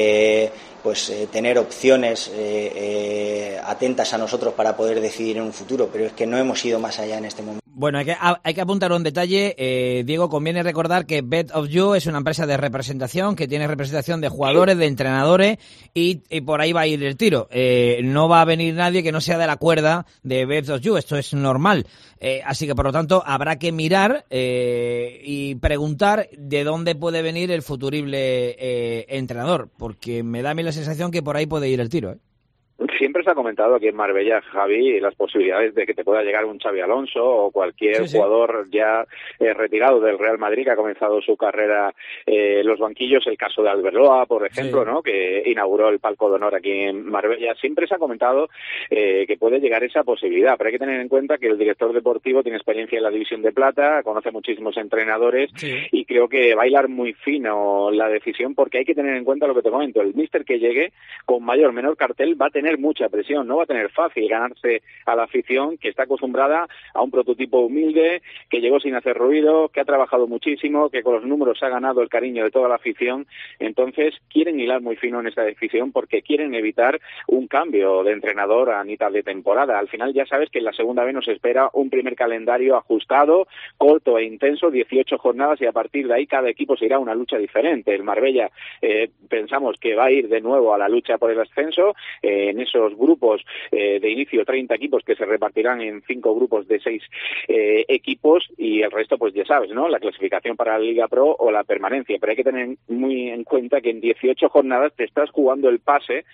tener opciones atentas a nosotros para poder decidir en un futuro, pero es que no hemos ido más allá en este momento. Bueno, hay que apuntar un detalle. Diego, conviene recordar que Bet of You es una empresa de representación que tiene representación de jugadores, de entrenadores, y por ahí va a ir el tiro. No va a venir nadie que no sea de la cuerda de Bet of You, esto es normal. Así que, por lo tanto, habrá que mirar y preguntar de dónde puede venir el futurible entrenador, porque me da a mí la sensación que por ahí puede ir el tiro, ¿eh? Siempre se ha comentado aquí en Marbella, Javi, las posibilidades de que te pueda llegar un Xavi Alonso o cualquier jugador ya retirado del Real Madrid que ha comenzado su carrera en los banquillos, el caso de Arbeloa, por ejemplo, ¿no?, que inauguró el palco de honor aquí en Marbella. Siempre se ha comentado que puede llegar esa posibilidad, pero hay que tener en cuenta que el director deportivo tiene experiencia en la División de Plata, conoce muchísimos entrenadores y creo que va a hilar muy fino la decisión, porque hay que tener en cuenta lo que te comento, el míster que llegue con mayor o menor cartel va a tener mucha presión, no va a tener fácil ganarse a la afición que está acostumbrada a un prototipo humilde, que llegó sin hacer ruido, que ha trabajado muchísimo, que con los números ha ganado el cariño de toda la afición. Entonces quieren hilar muy fino en esta decisión porque quieren evitar un cambio de entrenador a mitad de temporada. Al final ya sabes que en la segunda vez nos espera un primer calendario ajustado, corto e intenso, 18 jornadas, y a partir de ahí cada equipo se irá a una lucha diferente. El Marbella pensamos que va a ir de nuevo a la lucha por el ascenso, en eso esos grupos de inicio, 30 equipos que se repartirán en 5 grupos de 6 equipos, y el resto, pues ya sabes, ¿no? La clasificación para la Liga Pro o la permanencia. Pero hay que tener muy en cuenta que en 18 jornadas te estás jugando el pase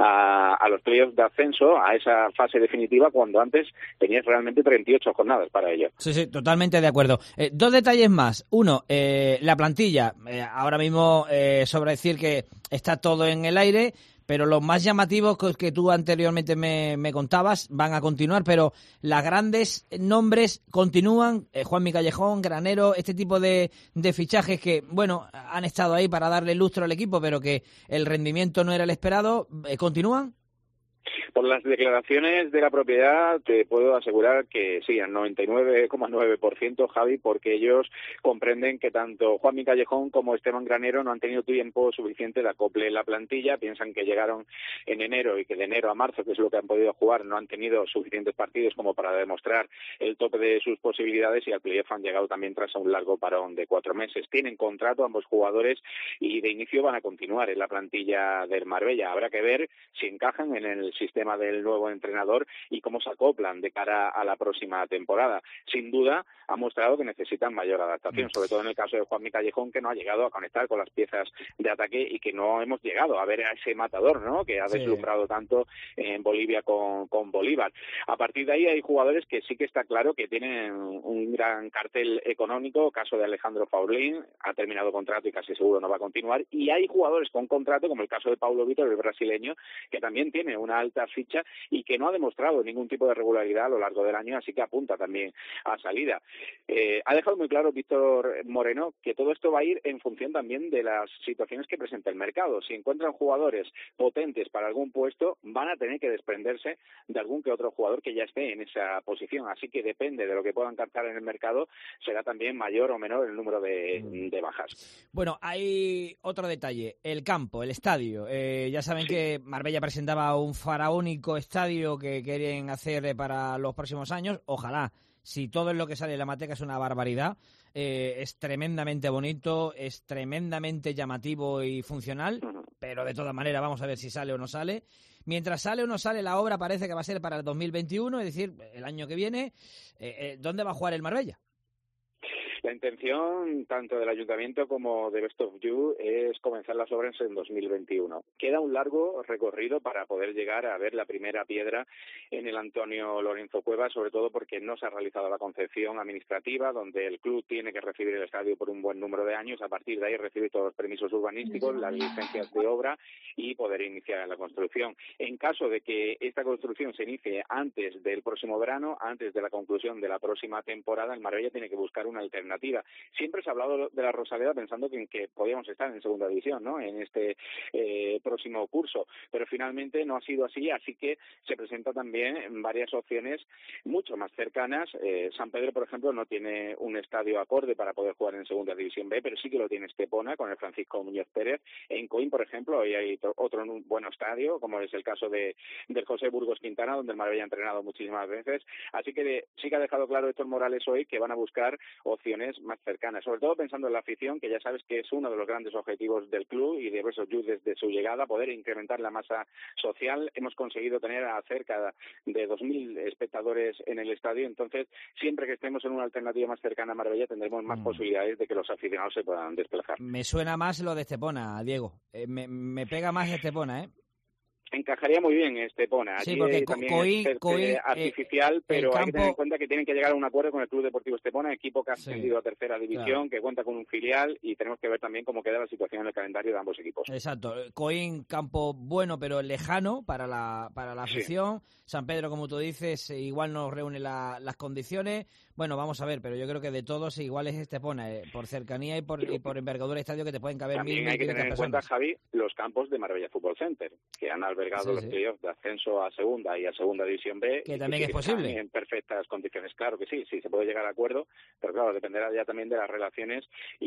a los playoffs de ascenso, a esa fase definitiva, cuando antes tenías realmente 38 jornadas para ello. Sí, totalmente de acuerdo. 2 detalles más. Uno, la plantilla. Ahora mismo sobra decir que está todo en el aire, pero los más llamativos que tú anteriormente me contabas van a continuar, pero los grandes nombres continúan. Juanmi Callejón, Granero, este tipo de fichajes que, bueno, han estado ahí para darle lustro al equipo, pero que el rendimiento no era el esperado, ¿continúan? Por las declaraciones de la propiedad te puedo asegurar que sí, al 99,9%, Javi, porque ellos comprenden que tanto Juanmi Callejón como Esteban Granero no han tenido tiempo suficiente de acople en la plantilla. Piensan que llegaron en enero y que de enero a marzo, que es lo que han podido jugar, no han tenido suficientes partidos como para demostrar el tope de sus posibilidades, y al playoff han llegado también tras un largo parón de 4 meses. Tienen contrato ambos jugadores y de inicio van a continuar en la plantilla del Marbella. Habrá que ver si encajan en el sistema del nuevo entrenador y cómo se acoplan de cara a la próxima temporada. Sin duda, ha mostrado que necesitan mayor adaptación, sobre todo en el caso de Juanmi Callejón, que no ha llegado a conectar con las piezas de ataque y que no hemos llegado a ver a ese matador, ¿no?, que ha deslumbrado tanto en Bolivia con Bolívar. A partir de ahí hay jugadores que sí que está claro que tienen un gran cartel económico, caso de Alejandro Faurlín, ha terminado contrato y casi seguro no va a continuar, y hay jugadores con contrato, como el caso de Paulo Vitor, el brasileño, que también tiene una alta ficha y que no ha demostrado ningún tipo de regularidad a lo largo del año, así que apunta también a salida. Ha dejado muy claro Víctor Moreno que todo esto va a ir en función también de las situaciones que presenta el mercado. Si encuentran jugadores potentes para algún puesto, van a tener que desprenderse de algún que otro jugador que ya esté en esa posición, así que depende de lo que puedan captar en el mercado, será también mayor o menor el número de bajas. Bueno, hay otro detalle, el campo, el estadio. Ya saben que Marbella presentaba un faraónico estadio que quieren hacer para los próximos años. Ojalá, si todo es lo que sale de la Mateca es una barbaridad, es tremendamente bonito, es tremendamente llamativo y funcional, pero de todas maneras vamos a ver si sale o no sale. Mientras sale o no sale, la obra parece que va a ser para el 2021, es decir, el año que viene. ¿Dónde va a jugar el Marbella? La intención tanto del Ayuntamiento como de Best of You es comenzar las obras en 2021. Queda un largo recorrido para poder llegar a ver la primera piedra en el Antonio Lorenzo Cuevas, sobre todo porque no se ha realizado la concepción administrativa, donde el club tiene que recibir el estadio por un buen número de años, a partir de ahí recibir todos los permisos urbanísticos, las licencias de obra y poder iniciar la construcción. En caso de que esta construcción se inicie antes del próximo verano, antes de la conclusión de la próxima temporada, el Marbella tiene que buscar una alternativa. Siempre se ha hablado de la Rosaleda pensando que podíamos estar en segunda división, ¿no?, en este próximo curso, pero finalmente no ha sido así que se presenta también varias opciones mucho más cercanas. San Pedro, por ejemplo, no tiene un estadio acorde para poder jugar en segunda división B, pero sí que lo tiene Estepona con el Francisco Muñoz Pérez. En Coín, por ejemplo, hoy hay otro buen estadio, como es el caso del José Burgos Quintana, donde el Marbella ha entrenado muchísimas veces, así que sí que ha dejado claro Héctor Morales hoy que van a buscar opciones más cercanas, sobre todo pensando en la afición, que ya sabes que es uno de los grandes objetivos del club y de Best of You desde su llegada, poder incrementar la masa social. Hemos conseguido tener a cerca de 2.000 espectadores en el estadio, entonces siempre que estemos en una alternativa más cercana a Marbella tendremos más posibilidades de que los aficionados se puedan desplazar. Me suena más lo de Estepona, Diego. Me pega más Estepona, ¿eh? Encajaría muy bien Estepona. Sí, porque también es artificial, pero hay que tener en cuenta que tienen que llegar a un acuerdo con el Club Deportivo Estepona, equipo que ha ascendido a tercera división, que cuenta con un filial, y tenemos que ver también cómo queda la situación en el calendario de ambos equipos. Exacto. Coín, campo bueno, pero lejano para la afición. Sí. San Pedro, como tú dices, igual no reúne las condiciones. Bueno, vamos a ver, pero yo creo que de todos igual es Estepona, por cercanía y por envergadura de estadio, que te pueden caber 1.000 personas. También hay que tener en cuenta, Javi, los campos de Marbella Fútbol Center, que han albergado los playoffs de ascenso a segunda y a segunda división B. Que también es posible. En perfectas condiciones, claro que sí se puede llegar a acuerdo, pero claro, dependerá ya también de las relaciones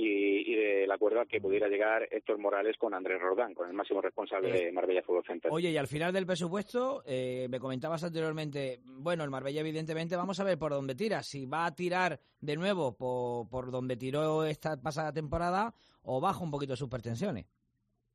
y del acuerdo al que pudiera llegar Héctor Morales con Andrés Rodán, con el máximo responsable de Marbella Fútbol Center. Oye, y al final del presupuesto, me comentabas anteriormente, bueno, el Marbella evidentemente vamos a ver por dónde tira, si va a tirar de nuevo por donde tiró esta pasada temporada o baja un poquito sus pretensiones.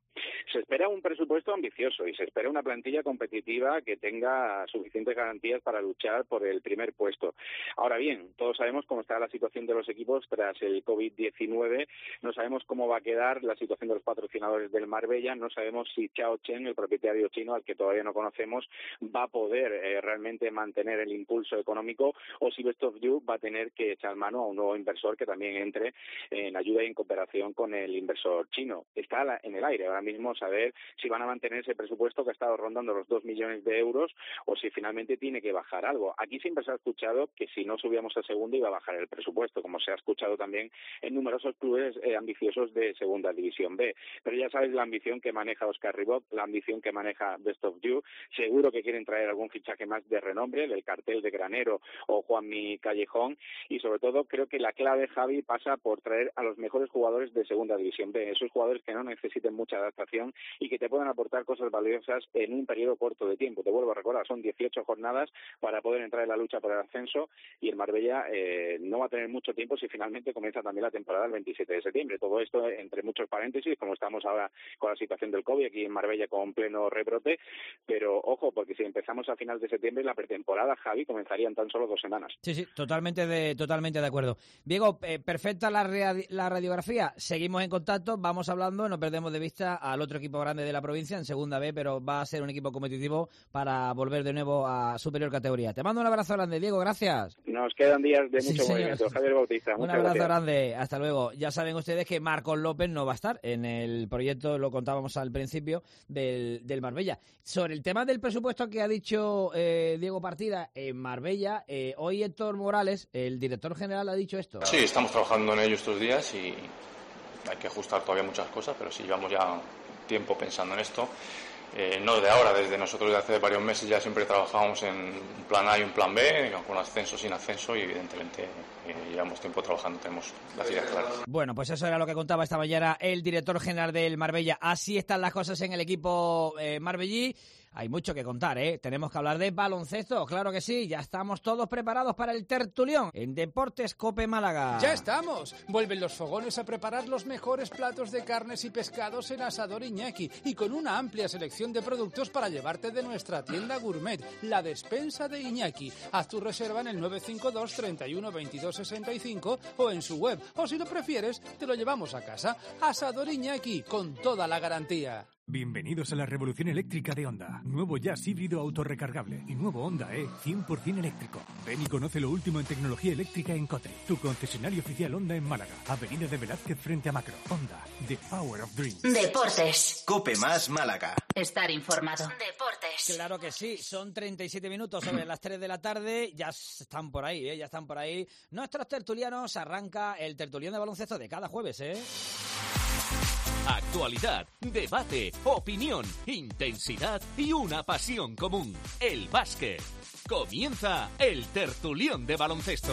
Se espera un presupuesto ambicioso y se espera una plantilla competitiva que tenga suficientes garantías para luchar por el primer puesto. Ahora bien, todos sabemos cómo está la situación de los equipos tras el COVID-19, no sabemos cómo va a quedar la situación de los patrocinadores del Marbella, no sabemos si Chao Chen, el propietario chino al que todavía no conocemos, va a poder realmente mantener el impulso económico, o si Best of You va a tener que echar mano a un nuevo inversor que también entre en ayuda y en cooperación con el inversor chino. Está en el aire ahora mismo saber si van a mantener ese presupuesto que ha estado rondando los 2 millones de euros o si finalmente tiene que bajar algo. Aquí siempre se ha escuchado que si no subíamos a segunda iba a bajar el presupuesto, como se ha escuchado también en numerosos clubes ambiciosos de Segunda División B. Pero ya sabes la ambición que maneja Oscar Ribot, la ambición que maneja Best of You. Seguro que quieren traer algún fichaje más de renombre, del cartel de Granero o Juanmi Callejón, y sobre todo creo que la clave, Javi, pasa por traer a los mejores jugadores de Segunda División B, esos jugadores que no necesiten mucha adaptación y que te puedan aportar cosas valiosas en un periodo corto de tiempo. Te vuelvo a recordar, son 18 jornadas para poder entrar en la lucha por el ascenso y el Marbella no va a tener mucho tiempo si finalmente comienza también la temporada el 27 de septiembre. Todo esto entre muchos paréntesis, como estamos ahora con la situación del COVID aquí en Marbella con pleno rebrote, pero ojo, porque si empezamos a final de septiembre, la pretemporada, Javi, comenzaría en tan solo 2 semanas. Sí, totalmente de acuerdo. Diego, perfecta la radiografía, seguimos en contacto, vamos hablando, no perdemos de vista al otro equipo grande de la provincia en Segunda B, pero va a ser un equipo competitivo para volver de nuevo a superior categoría. Te mando un abrazo grande, Diego, gracias. Nos quedan días de mucho movimiento. Javier Bautista, un abrazo grande, hasta luego. Ya saben ustedes que Marcos López no va a estar en el proyecto, lo contábamos al principio, del Marbella. Sobre el tema del presupuesto que ha dicho Diego Partida en Marbella, hoy Héctor Morales, el director general, ha dicho esto. Sí, estamos trabajando en ello estos días y hay que ajustar todavía muchas cosas, pero sí llevamos ya tiempo pensando en esto. No de ahora, desde nosotros de hace varios meses ya siempre trabajamos en un plan A y un plan B, con ascenso, sin ascenso, y evidentemente llevamos tiempo trabajando, tenemos las ideas claras. Bueno, pues eso era lo que contaba esta mañana el director general del Marbella. Así están las cosas en el equipo marbellí. Hay mucho que contar, Tenemos que hablar de baloncesto, claro que sí. Ya estamos todos preparados para el tertulión en Deportes COPE Málaga. ¡Ya estamos! Vuelven los fogones a preparar los mejores platos de carnes y pescados en Asador Iñaki y con una amplia selección de productos para llevarte de nuestra tienda gourmet, la despensa de Iñaki. Haz tu reserva en el 952 31 22 65 o en su web, o si lo prefieres, te lo llevamos a casa. Asador Iñaki, con toda la garantía. Bienvenidos a la revolución eléctrica de Honda. Nuevo Jazz híbrido autorrecargable y nuevo Honda E 100% eléctrico. Ven y conoce lo último en tecnología eléctrica en Cotre, tu concesionario oficial Honda en Málaga. Avenida de Velázquez frente a Macro. Honda, the power of dreams. Deportes. COPE más Málaga. Estar informado. Deportes. Claro que sí, son 37 minutos sobre las 3 de la tarde. Ya están por ahí, ya están por ahí. Nuestros tertulianos, arranca el tertulión de baloncesto de cada jueves, Actualidad, debate, opinión, intensidad y una pasión común. El básquet. Comienza el tertulión de baloncesto.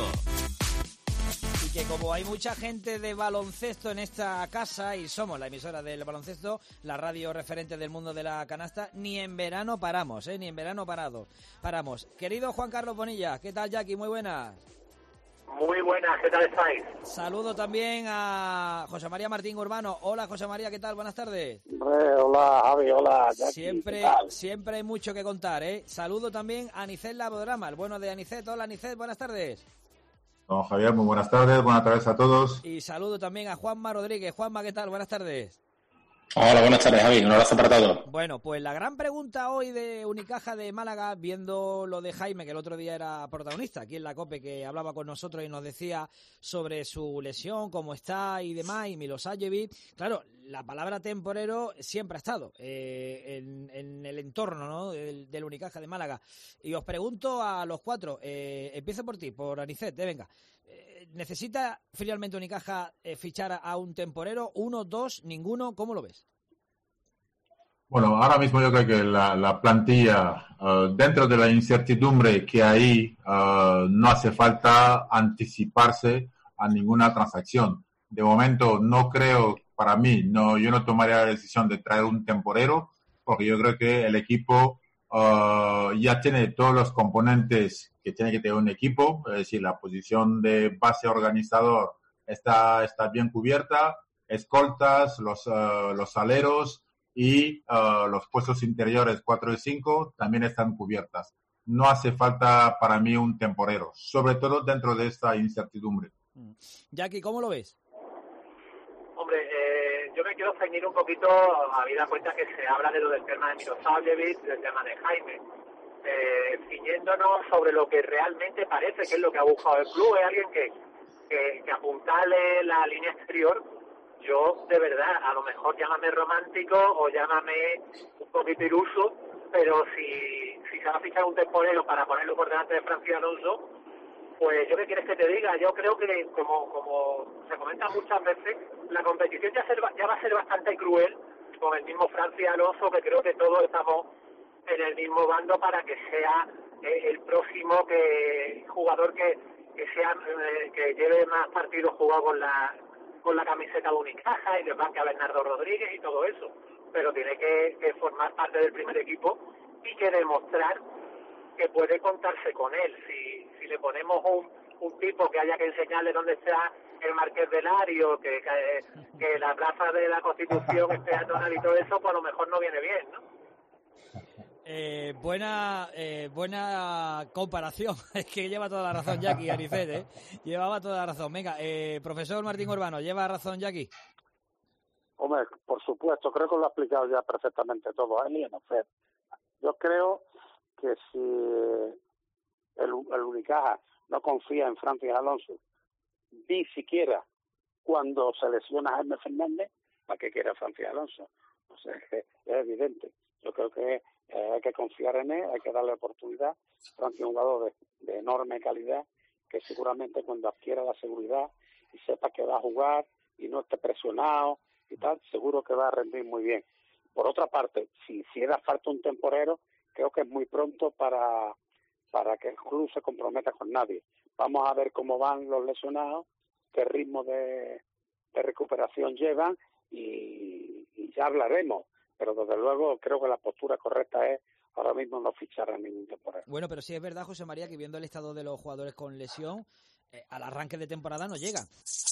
Y que como hay mucha gente de baloncesto en esta casa y somos la emisora del baloncesto, la radio referente del mundo de la canasta, ni en verano paramos, ni en verano paramos. Querido Juan Carlos Bonilla, ¿qué tal, Jackie? Muy buenas. Muy buenas, ¿qué tal estáis? Saludo también a José María Martín Urbano. Hola, José María, ¿qué tal? Buenas tardes. Hola, Javi, hola, Jackie. Siempre hay mucho que contar, Saludo también a Anicet Labodrama, el bueno de Anicet. Hola, Anicet, buenas tardes. Don Javier, muy buenas tardes a todos. Y saludo también a Juanma Rodríguez. Juanma, ¿qué tal? Buenas tardes. Hola, buenas tardes, Javi. Un abrazo para todos. Bueno, pues la gran pregunta hoy de Unicaja de Málaga, viendo lo de Jaime, que el otro día era protagonista aquí en la COPE, que hablaba con nosotros y nos decía sobre su lesión, cómo está y demás, y Milošević. Claro, la palabra temporero siempre ha estado en el entorno, ¿no?, del Unicaja de Málaga. Y os pregunto a los cuatro, empiezo por ti, por Anicet, venga. ¿Necesita finalmente Unicaja fichar a un temporero? ¿Uno, dos, ninguno? ¿Cómo lo ves? Bueno, ahora mismo yo creo que la plantilla, dentro de la incertidumbre que hay, no hace falta anticiparse a ninguna transacción. De momento no creo, para mí, yo no tomaría la decisión de traer un temporero, porque yo creo que el equipo ya tiene todos los componentes que tiene que tener un equipo, es decir, la posición de base organizador está bien cubierta, escoltas, los aleros, y los puestos interiores 4 y 5 también están cubiertas. No hace falta para mí un temporero, sobre todo dentro de esta incertidumbre. Jackie, ¿cómo lo ves? Hombre, yo me quiero ceñir un poquito, habida cuenta que se habla de lo del tema de Milosavljevic, del tema de Jaime, ciñéndonos sobre lo que realmente parece que es lo que ha buscado el club. Es alguien que apuntale la línea exterior. Yo, de verdad, a lo mejor llámame romántico o llámame un poquito iluso, pero si se va a fichar un temporero para ponerlo por delante de Francis Alonso, pues yo qué quieres que te diga. Yo creo que, como se comenta muchas veces, la competición ya va a ser bastante cruel con el mismo Francis Alonso, que creo que todos estamos en el mismo bando para que sea el próximo jugador que lleve más partidos jugados con la camiseta de Unicaja y le banque a Bernardo Rodríguez y todo eso, pero tiene que formar parte del primer equipo y que demostrar que puede contarse con él. Si le ponemos un tipo que haya que enseñarle dónde está el Marqués de Lario, que la plaza de la Constitución es peatonal y todo eso, pues a lo mejor no viene bien, ¿no? Buena comparación. Es que lleva toda la razón Jackie Anicet, ¿eh? Llevaba toda la razón. Venga, profesor Martín Urbano, ¿lleva razón Jackie? Hombre, por supuesto, creo que lo ha explicado ya perfectamente todo. Yo creo que si el Unicaja no confía en Francis Alonso, ni siquiera cuando se lesiona a Jaime Fernández, ¿para qué quiere Francis Alonso? O sea, es evidente. Yo creo que hay que confiar en él, hay que darle oportunidad. Francis es un jugador de enorme calidad, que seguramente cuando adquiera la seguridad y sepa que va a jugar y no esté presionado y tal, seguro que va a rendir muy bien. Por otra parte, si hiciera falta un temporero, creo que es muy pronto para que el club se comprometa con nadie. Vamos a ver cómo van los lesionados, qué ritmo de recuperación llevan y ya hablaremos. Pero desde luego creo que la postura correcta es ahora mismo no fichar a ningún temporero. Bueno, pero sí es verdad, José María, que viendo el estado de los jugadores con lesión, al arranque de temporada no llegan.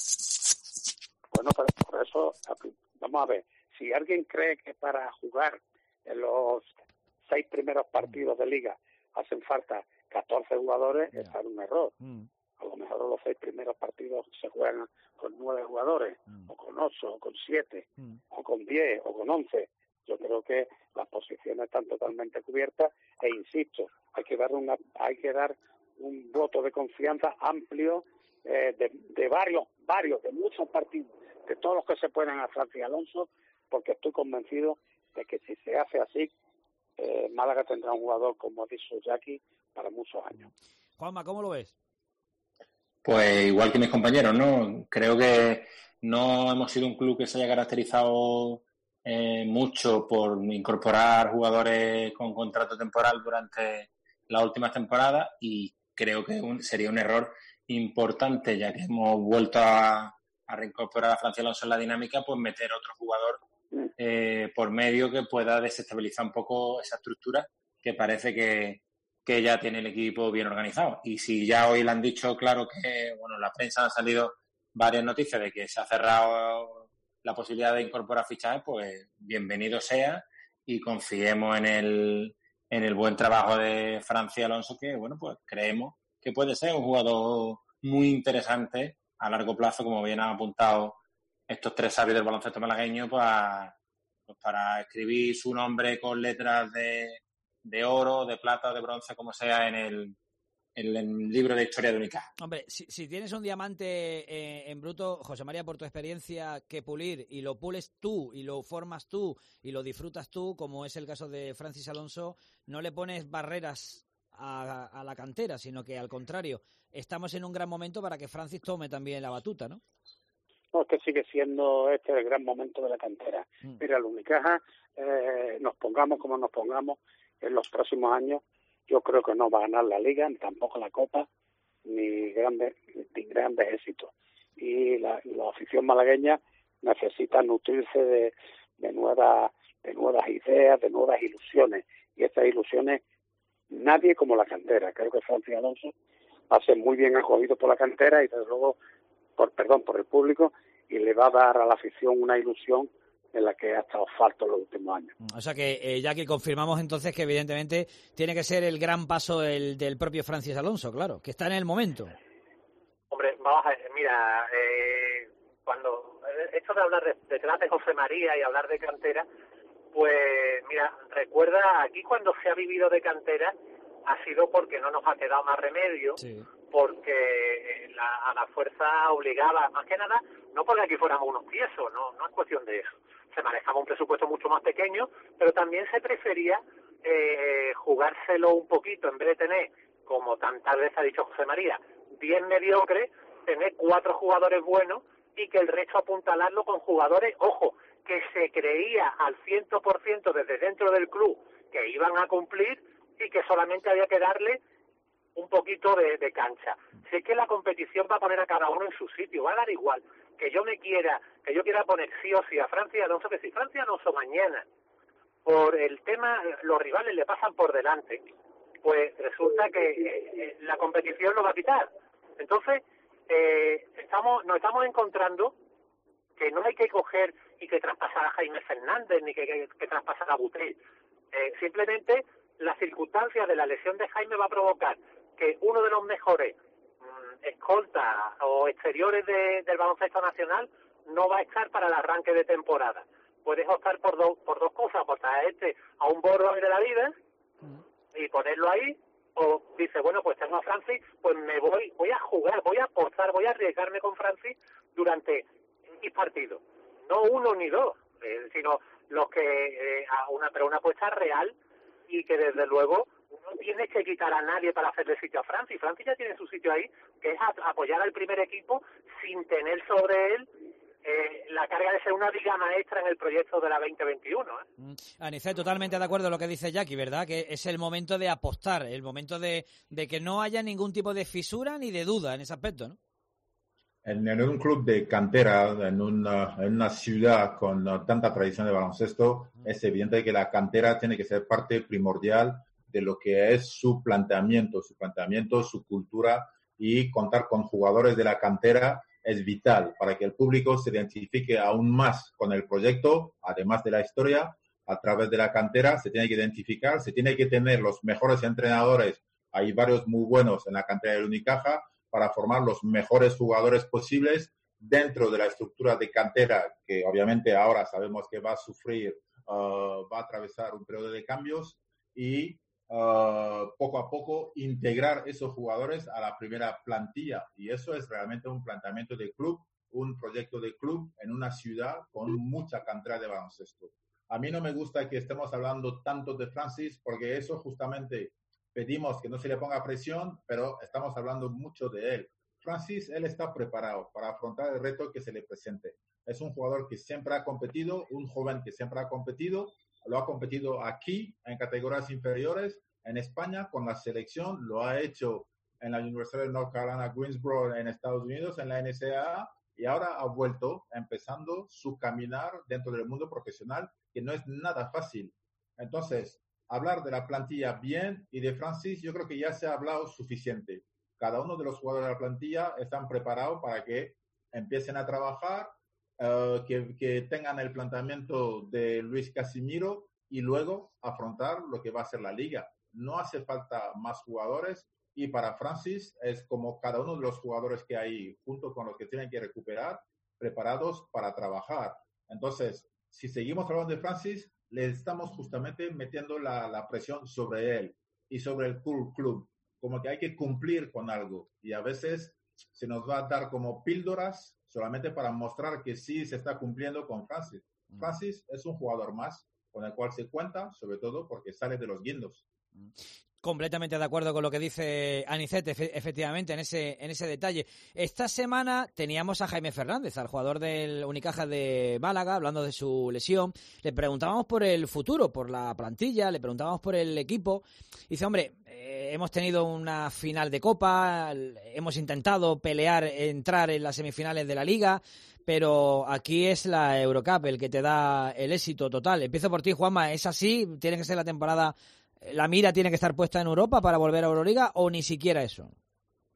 Bueno, pero por eso, vamos a ver, si alguien cree que para jugar en los 6 primeros partidos de liga hacen falta 14 jugadores, es un error. A lo mejor los 6 primeros partidos se juegan con 9 jugadores, o con 8, o con 7, o con 10, o con 11. Yo creo que las posiciones están totalmente cubiertas e insisto, hay que dar un voto de confianza amplio de varios, de muchos partidos, de todos los que se puedan a Francis Alonso, porque estoy convencido de que si se hace así, Málaga tendrá un jugador, como ha dicho Jackie, para muchos años. Juanma, ¿cómo lo ves? Pues igual que mis compañeros, ¿no? Creo que no hemos sido un club que se haya caracterizado mucho por incorporar jugadores con contrato temporal durante las últimas temporadas y creo que sería un error importante, ya que hemos vuelto a reincorporar a Francis Alonso en la dinámica, pues meter otro jugador por medio que pueda desestabilizar un poco esa estructura que parece que ya tiene el equipo bien organizado. Y si ya hoy le han dicho claro que, bueno, en la prensa han salido varias noticias de que se ha cerrado la posibilidad de incorporar fichajes, pues bienvenido sea y confiemos en el buen trabajo de Francis Alonso, que, bueno, pues creemos que puede ser un jugador muy interesante a largo plazo, como bien han apuntado estos 3 sabios del baloncesto malagueño, pues para escribir su nombre con letras de oro, de plata o de bronce, como sea, en el libro de historia de Unicaja. Hombre, si tienes un diamante en bruto, José María, por tu experiencia, que pulir y lo pules tú y lo formas tú y lo disfrutas tú, como es el caso de Francis Alonso, no le pones barreras a la cantera, sino que al contrario, estamos en un gran momento para que Francis tome también la batuta, ¿no? No, es que sigue siendo el gran momento de la cantera. Mira, el Unicaja, nos pongamos como nos pongamos en los próximos años, yo creo que no va a ganar la Liga, ni tampoco la Copa, ni grandes éxitos. Y la afición malagueña necesita nutrirse de nuevas ideas, de nuevas ilusiones. Y estas ilusiones, nadie como la cantera. Creo que Francis Alonso va a ser muy bien acogido por la cantera y desde luego por el público, y le va a dar a la afición una ilusión en la que ha estado falto en los últimos años. O sea que, Jackie, confirmamos entonces que evidentemente tiene que ser el gran paso del propio Francis Alonso, claro, que está en el momento. Hombre, vamos a ver, mira, cuando esto de hablar detrás de José María y hablar de cantera, pues mira, recuerda, aquí cuando se ha vivido de cantera ha sido porque no nos ha quedado más remedio, sí, porque a la fuerza obligaba, más que nada, no porque aquí fuéramos unos tiesos, no es cuestión de eso. Se manejaba un presupuesto mucho más pequeño, pero también se prefería jugárselo un poquito, en vez de tener, como tantas veces ha dicho José María, 10 mediocres, tener 4 jugadores buenos y que el resto apuntalarlo con jugadores, ojo, que se creía al 100% desde dentro del club que iban a cumplir y que solamente había que darle un poquito de cancha. Si es que la competición va a poner a cada uno en su sitio, va a dar igual que yo quiera poner sí o sí a Francia y Alonso, que si Francia y Alonso mañana, por el tema, los rivales le pasan por delante, pues resulta que la competición lo va a quitar. Entonces, nos estamos encontrando que no hay que coger y que traspasar a Jaime Fernández ni que traspasar a Butel. Simplemente las circunstancias de la lesión de Jaime va a provocar que uno de los mejores escoltas o exteriores del baloncesto nacional no va a estar para el arranque de temporada. Puedes optar por dos cosas, por traerte a un borro de la vida y ponerlo ahí, o dice, bueno, pues tengo a Francis, pues voy a jugar, voy a apostar, voy a arriesgarme con Francis durante X partidos. No uno ni dos, sino los que pero una apuesta real y que desde luego no tienes que quitar a nadie para hacerle sitio a Francis. Francis ya tiene su sitio ahí, que es apoyar al primer equipo sin tener sobre él la carga de ser una liga maestra en el proyecto de la 2021. Anicet, totalmente de acuerdo con lo que dice Jackie, ¿verdad? Que es el momento de apostar, el momento de que no haya ningún tipo de fisura ni de duda en ese aspecto, ¿no? En un club de cantera, en una ciudad con tanta tradición de baloncesto, es evidente que la cantera tiene que ser parte primordial de lo que es su planteamiento, su cultura, y contar con jugadores de la cantera es vital para que el público se identifique aún más con el proyecto, además de la historia. A través de la cantera se tiene que identificar, se tiene que tener los mejores entrenadores, hay varios muy buenos en la cantera del Unicaja, para formar los mejores jugadores posibles dentro de la estructura de cantera, que obviamente ahora sabemos que va a sufrir, va a atravesar un periodo de cambios, y poco a poco integrar esos jugadores a la primera plantilla. Y eso es realmente un planteamiento de club, un proyecto de club en una ciudad con mucha cantera de baloncesto. A mí no me gusta que estemos hablando tanto de Francis, porque eso justamente pedimos que no se le ponga presión, pero estamos hablando mucho de él. Francis, él está preparado para afrontar el reto que se le presente. Es un jugador que siempre ha competido, un joven que siempre ha competido, lo ha competido aquí en categorías inferiores, en España con la selección, lo ha hecho en la Universidad de North Carolina, Greensboro, en Estados Unidos, en la NCAA, y ahora ha vuelto empezando su caminar dentro del mundo profesional, que no es nada fácil. Entonces, hablar de la plantilla bien y de Francis, yo creo que ya se ha hablado suficiente. Cada uno de los jugadores de la plantilla están preparados para que empiecen a trabajar, que tengan el planteamiento de Luis Casimiro y luego afrontar lo que va a ser la liga. No hace falta más jugadores, y para Francis es como cada uno de los jugadores que hay junto con los que tienen que recuperar, preparados para trabajar. Entonces, si seguimos hablando de Francis, le estamos justamente metiendo la presión sobre él y sobre el club, como que hay que cumplir con algo, y a veces se nos va a dar como píldoras solamente para mostrar que sí se está cumpliendo con Francis. Francis es un jugador más con el cual se cuenta, sobre todo porque sale de los guindos. Completamente de acuerdo con lo que dice Anicet, efectivamente, en ese detalle. Esta semana teníamos a Jaime Fernández, al jugador del Unicaja de Málaga, hablando de su lesión. Le preguntábamos por el futuro, por la plantilla, le preguntábamos por el equipo. Dice, hombre, hemos tenido una final de Copa, hemos intentado entrar en las semifinales de la Liga, pero aquí es la Eurocup el que te da el éxito total. Empiezo por ti, Juanma. ¿Es así? ¿Tiene que ser la temporada... ¿La mira tiene que estar puesta en Europa para volver a Euroliga o ni siquiera eso?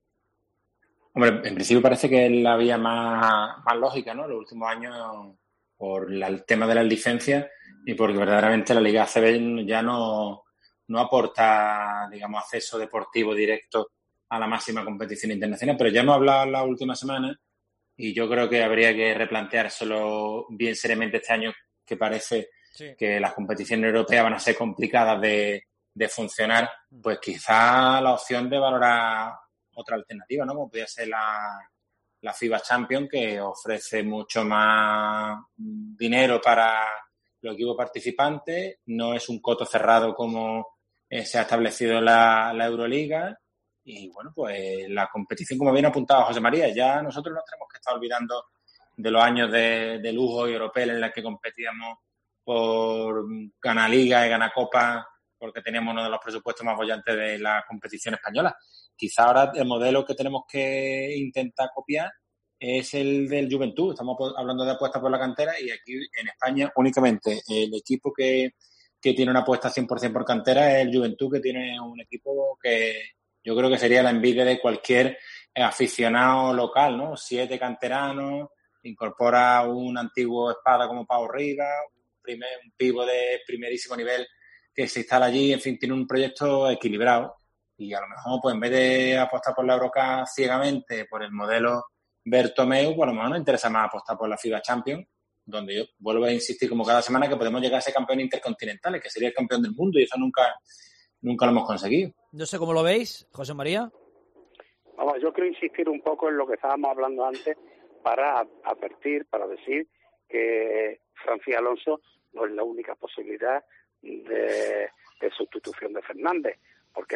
Hombre, en principio parece que es la vía más lógica, ¿no? Los últimos años el tema de las licencias y porque verdaderamente la Liga ACB ya no aporta, digamos, acceso deportivo directo a la máxima competición internacional. Pero ya hemos hablado en las últimas semanas y yo creo que habría que replanteárselo bien seriamente este año, que parece que las competiciones europeas van a ser complicadas de funcionar, pues quizá la opción de valorar otra alternativa, ¿no? Como podría ser la FIBA Champions, que ofrece mucho más dinero para los equipos participantes, no es un coto cerrado como se ha establecido la Euroliga. Y bueno, pues la competición, como bien apuntaba José María, ya nosotros no tenemos que estar olvidando de los años de lujo europeo en los que competíamos por ganar Liga y ganar Copa, porque teníamos uno de los presupuestos más bollantes de la competición española. Quizá ahora el modelo que tenemos que intentar copiar es el del Juventud. Estamos hablando de apuestas por la cantera y aquí en España únicamente el equipo que tiene una apuesta 100% por cantera es el Juventud, que tiene un equipo que yo creo que sería la envidia de cualquier aficionado local, ¿no? 7 canteranos, incorpora un antiguo espada como Pau Rivas, un pivo de primerísimo nivel que se instala allí, en fin, tiene un proyecto equilibrado y a lo mejor pues en vez de apostar por la Eurocup ciegamente por el modelo Bertomeu, pues a lo mejor nos interesa más apostar por la FIBA Champions, donde yo vuelvo a insistir como cada semana que podemos llegar a ser campeón intercontinental, que sería el campeón del mundo y eso nunca lo hemos conseguido. No sé cómo lo veis, José María. Vamos, yo quiero insistir un poco en lo que estábamos hablando antes para advertir, para decir que Francis Alonso no es la única posibilidad de sustitución de Fernández, porque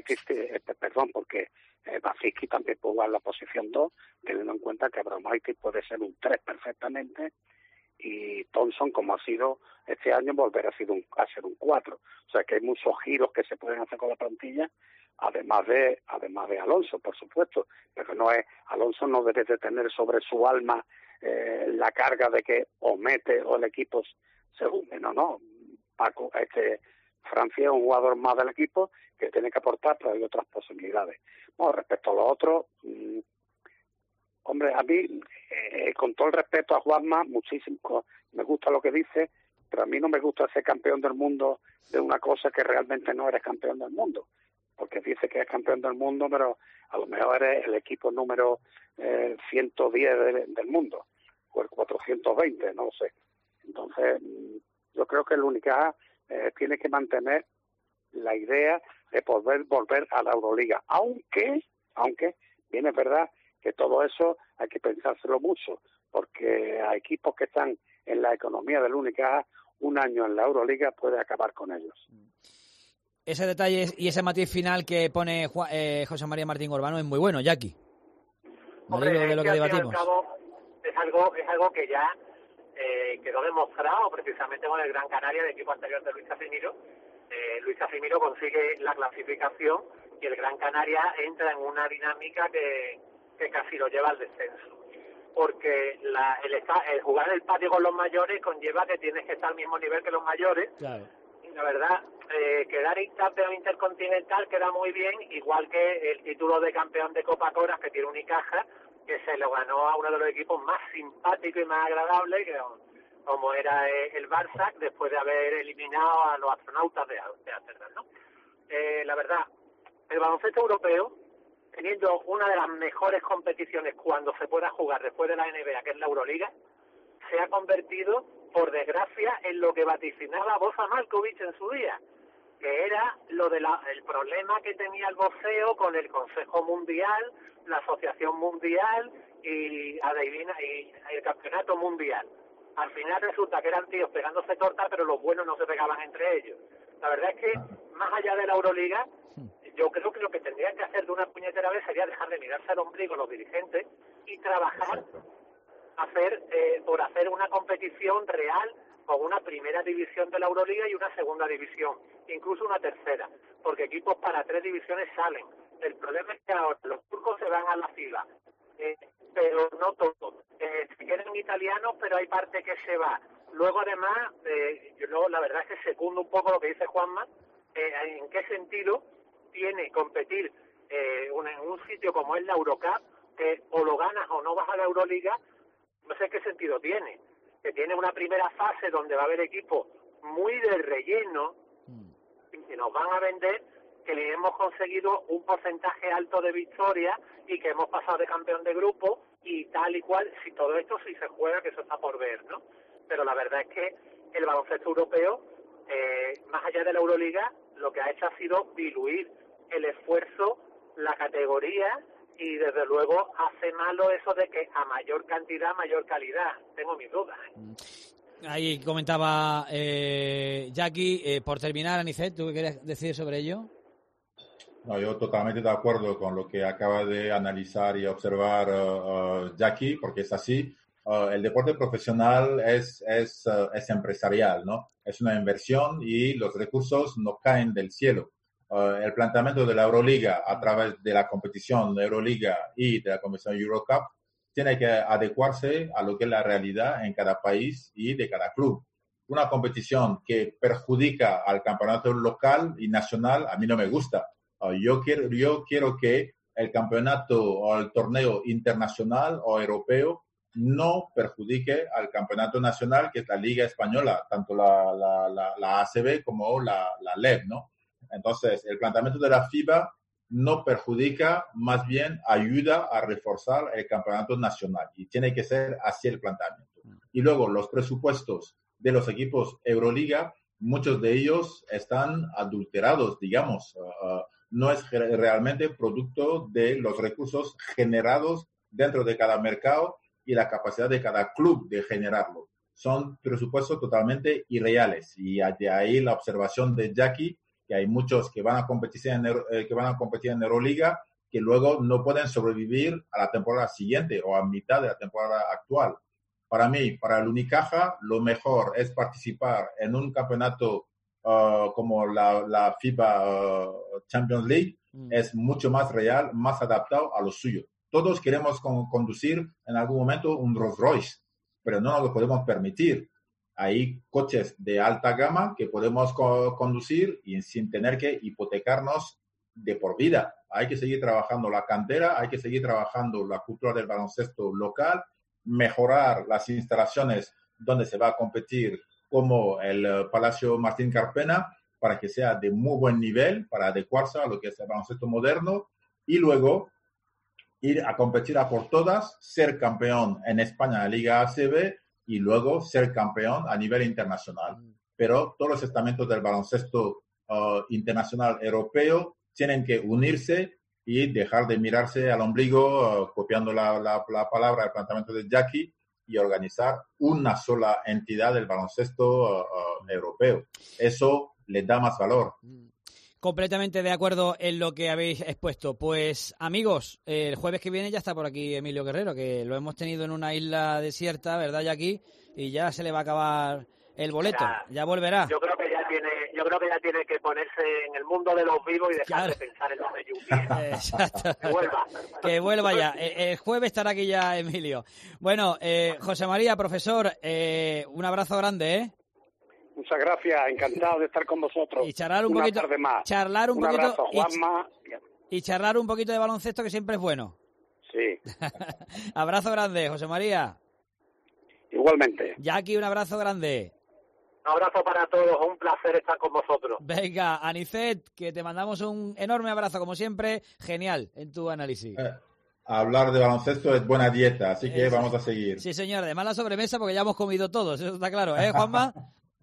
porque Bafisky también puede jugar la posición 2, teniendo en cuenta que Abromaitis puede ser un 3 perfectamente y Thompson, como ha sido este año, volverá a ser un 4. O sea que hay muchos giros que se pueden hacer con la plantilla, además de Alonso, por supuesto, pero Alonso no debe de tener sobre su alma la carga de que o mete o el equipo se hunde. No, Paco, Francia es un jugador más del equipo que tiene que aportar, pero hay otras posibilidades. Bueno, respecto a lo otro, hombre, a mí, con todo el respeto a Juanma, muchísimo, me gusta lo que dice, pero a mí no me gusta ser campeón del mundo de una cosa que realmente no eres campeón del mundo, porque dice que es campeón del mundo, pero a lo mejor eres el equipo número 110 del mundo, o el 420, no lo sé. Entonces, yo creo que el Unicaja tiene que mantener la idea de poder volver a la Euroliga, aunque bien es verdad que todo eso hay que pensárselo mucho, porque a equipos que están en la economía del Unicaja, un año en la Euroliga puede acabar con ellos. Ese detalle y ese matiz final que pone José María Martín Urbano es muy bueno, Jackie. De lo que debatimos. Es algo que ya quedó demostrado precisamente con el Gran Canaria, de equipo anterior de Luis Casimiro. Luis Casimiro consigue la clasificación y el Gran Canaria entra en una dinámica que casi lo lleva al descenso. Porque el jugar en el patio con los mayores conlleva que tienes que estar al mismo nivel que los mayores. Claro. Y la verdad, quedar campeón intercontinental queda muy bien, igual que el título de campeón de Copa Coras que tiene Unicaja, que se lo ganó a uno de los equipos más simpáticos y más agradables, como era el Barça, después de haber eliminado a los astronautas de Ámsterdam, ¿no? La verdad, el baloncesto europeo, teniendo una de las mejores competiciones cuando se pueda jugar después de la NBA, que es la Euroliga, se ha convertido, por desgracia, en lo que vaticinaba Bosa Markovic en su día, que era el problema que tenía el boxeo con el Consejo Mundial, la Asociación Mundial y el Campeonato Mundial. Al final resulta que eran tíos pegándose tortas, pero los buenos no se pegaban entre ellos. La verdad es que, más allá de la Euroliga, yo creo que lo que tendrían que hacer de una puñetera vez sería dejar de mirarse al ombligo los dirigentes y trabajar por hacer una competición real con una primera división de la Euroliga y una segunda división, incluso una tercera, porque equipos para 3 divisiones salen. El problema es que ahora los turcos se van a la fila, pero no todos. Se quedan italianos, pero hay parte que se va. Luego, además, yo la verdad es que secundo un poco lo que dice Juanma, en qué sentido tiene competir en un sitio como es la Eurocup, que o lo ganas o no vas a la Euroliga, no sé qué sentido tiene. que tiene una primera fase donde va a haber equipos muy de relleno y que nos van a vender que le hemos conseguido un porcentaje alto de victorias y que hemos pasado de campeón de grupo y tal y cual, si todo esto sí se juega, que eso está por ver, ¿no? Pero la verdad es que el baloncesto europeo, más allá de la Euroliga, lo que ha hecho ha sido diluir el esfuerzo, la categoría, y desde luego hace malo eso de que a mayor cantidad, mayor calidad. Tengo mis dudas. Ahí comentaba Jackie. Por terminar, Anicet, ¿tú qué quieres decir sobre ello? No, yo totalmente de acuerdo con lo que acaba de analizar y observar Jackie, porque es así. El deporte profesional es empresarial, ¿no? Es una inversión y los recursos no caen del cielo. El planteamiento de la Euroliga a través de la competición de Euroliga y de la competición Eurocup tiene que adecuarse a lo que es la realidad en cada país y de cada club. Una competición que perjudica al campeonato local y nacional a mí no me gusta. Yo quiero que el campeonato o el torneo internacional o europeo no perjudique al campeonato nacional, que es la Liga Española, tanto la ACB como la LEB, ¿no? Entonces, el planteamiento de la FIBA no perjudica, más bien ayuda a reforzar el campeonato nacional y tiene que ser así el planteamiento. Y luego, los presupuestos de los equipos Euroliga, muchos de ellos están adulterados, digamos. No es realmente producto de los recursos generados dentro de cada mercado y la capacidad de cada club de generarlo. Son presupuestos totalmente irreales y de ahí la observación de Jackie, que hay muchos que van a competir en Euroliga que luego no pueden sobrevivir a la temporada siguiente o a mitad de la temporada actual. Para mí, para el Unicaja, lo mejor es participar en un campeonato como la FIBA Champions League. Es mucho más real, más adaptado a lo suyo. Todos queremos conducir en algún momento un Rolls Royce, pero no nos lo podemos permitir. Hay coches de alta gama que podemos conducir y sin tener que hipotecarnos de por vida. Hay que seguir trabajando la cantera, hay que seguir trabajando la cultura del baloncesto local, mejorar las instalaciones donde se va a competir, como el Palacio Martín Carpena, para que sea de muy buen nivel, para adecuarse a lo que es el baloncesto moderno, y luego ir a competir a por todas, ser campeón en España en la Liga ACB y luego ser campeón a nivel internacional. Pero todos los estamentos del baloncesto internacional europeo tienen que unirse y dejar de mirarse al ombligo, copiando la palabra, el planteamiento de Jackie, y organizar una sola entidad del baloncesto europeo. Eso le da más valor. Completamente de acuerdo en lo que habéis expuesto. Pues, amigos, el jueves que viene ya está por aquí Emilio Guerrero, que lo hemos tenido en una isla desierta, ¿verdad, Jackie? Y ya se le va a acabar el boleto. Ya volverá. Yo creo que ya tiene que ponerse en el mundo de los vivos y dejar de pensar en los de Yupi. Exacto. Que vuelva ya. El jueves estará aquí ya Emilio. Bueno, José María, profesor, un abrazo grande, ¿eh? Muchas gracias, encantado de estar con vosotros. Y charlar un poquito, abrazo, Juanma. Y charlar un poquito de baloncesto, que siempre es bueno. Sí. Abrazo grande, José María. Igualmente. Jackie, un abrazo grande. Un abrazo para todos, un placer estar con vosotros. Venga, Anicet, que te mandamos un enorme abrazo, como siempre, genial en tu análisis. Hablar de baloncesto es buena dieta, así que vamos a seguir. Sí, señor, además la sobremesa, porque ya hemos comido todos, eso está claro, ¿eh, Juanma?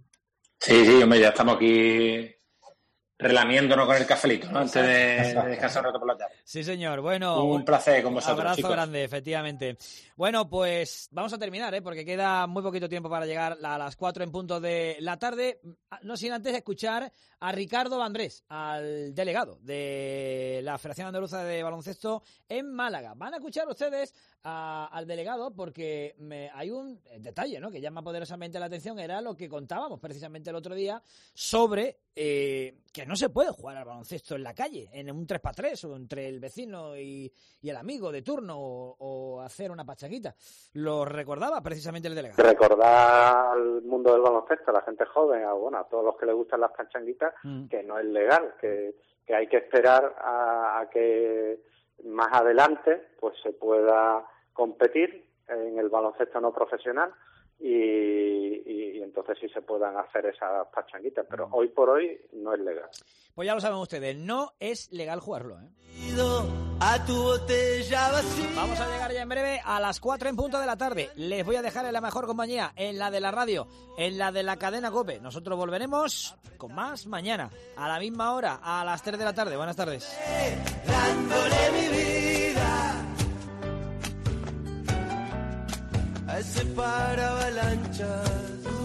Sí, hombre, ya estamos aquí relamiéndonos con el cafelito, ¿no? Antes de descansar un rato por la tarde. Sí, señor. Bueno, un placer con vosotros, abrazo chicos. grande, efectivamente. Bueno, pues vamos a terminar, porque queda muy poquito tiempo para llegar a las 4 en punto de la tarde. No sin antes escuchar a Ricardo Andrés, al delegado de la Federación Andaluza de Baloncesto en Málaga. Van a escuchar ustedes al delegado porque hay un detalle, ¿no?, que llama poderosamente la atención. Era lo que contábamos precisamente el otro día sobre que no se puede jugar al baloncesto en la calle, en un 3x3 o entre el vecino y el amigo de turno o hacer una pachaquita. Lo recordaba precisamente el delegado. Recordar al mundo del baloncesto, a la gente joven, a todos los que les gustan las pachanguitas, que no es legal, que hay que esperar a que más adelante pues se pueda competir en el baloncesto no profesional. y entonces sí se puedan hacer esas pachanguitas, pero hoy por hoy no es legal. Pues ya lo saben ustedes, no es legal jugarlo, ¿eh? A tu botella vacía. Vamos a llegar ya en breve a las 4 en punto de la tarde. Les voy a dejar en la mejor compañía, en la de la radio, en la de la cadena COPE. Nosotros volveremos con más mañana, a la misma hora, a las 3 de la tarde. Buenas tardes. Dándole mi vida a ese paravalanchas.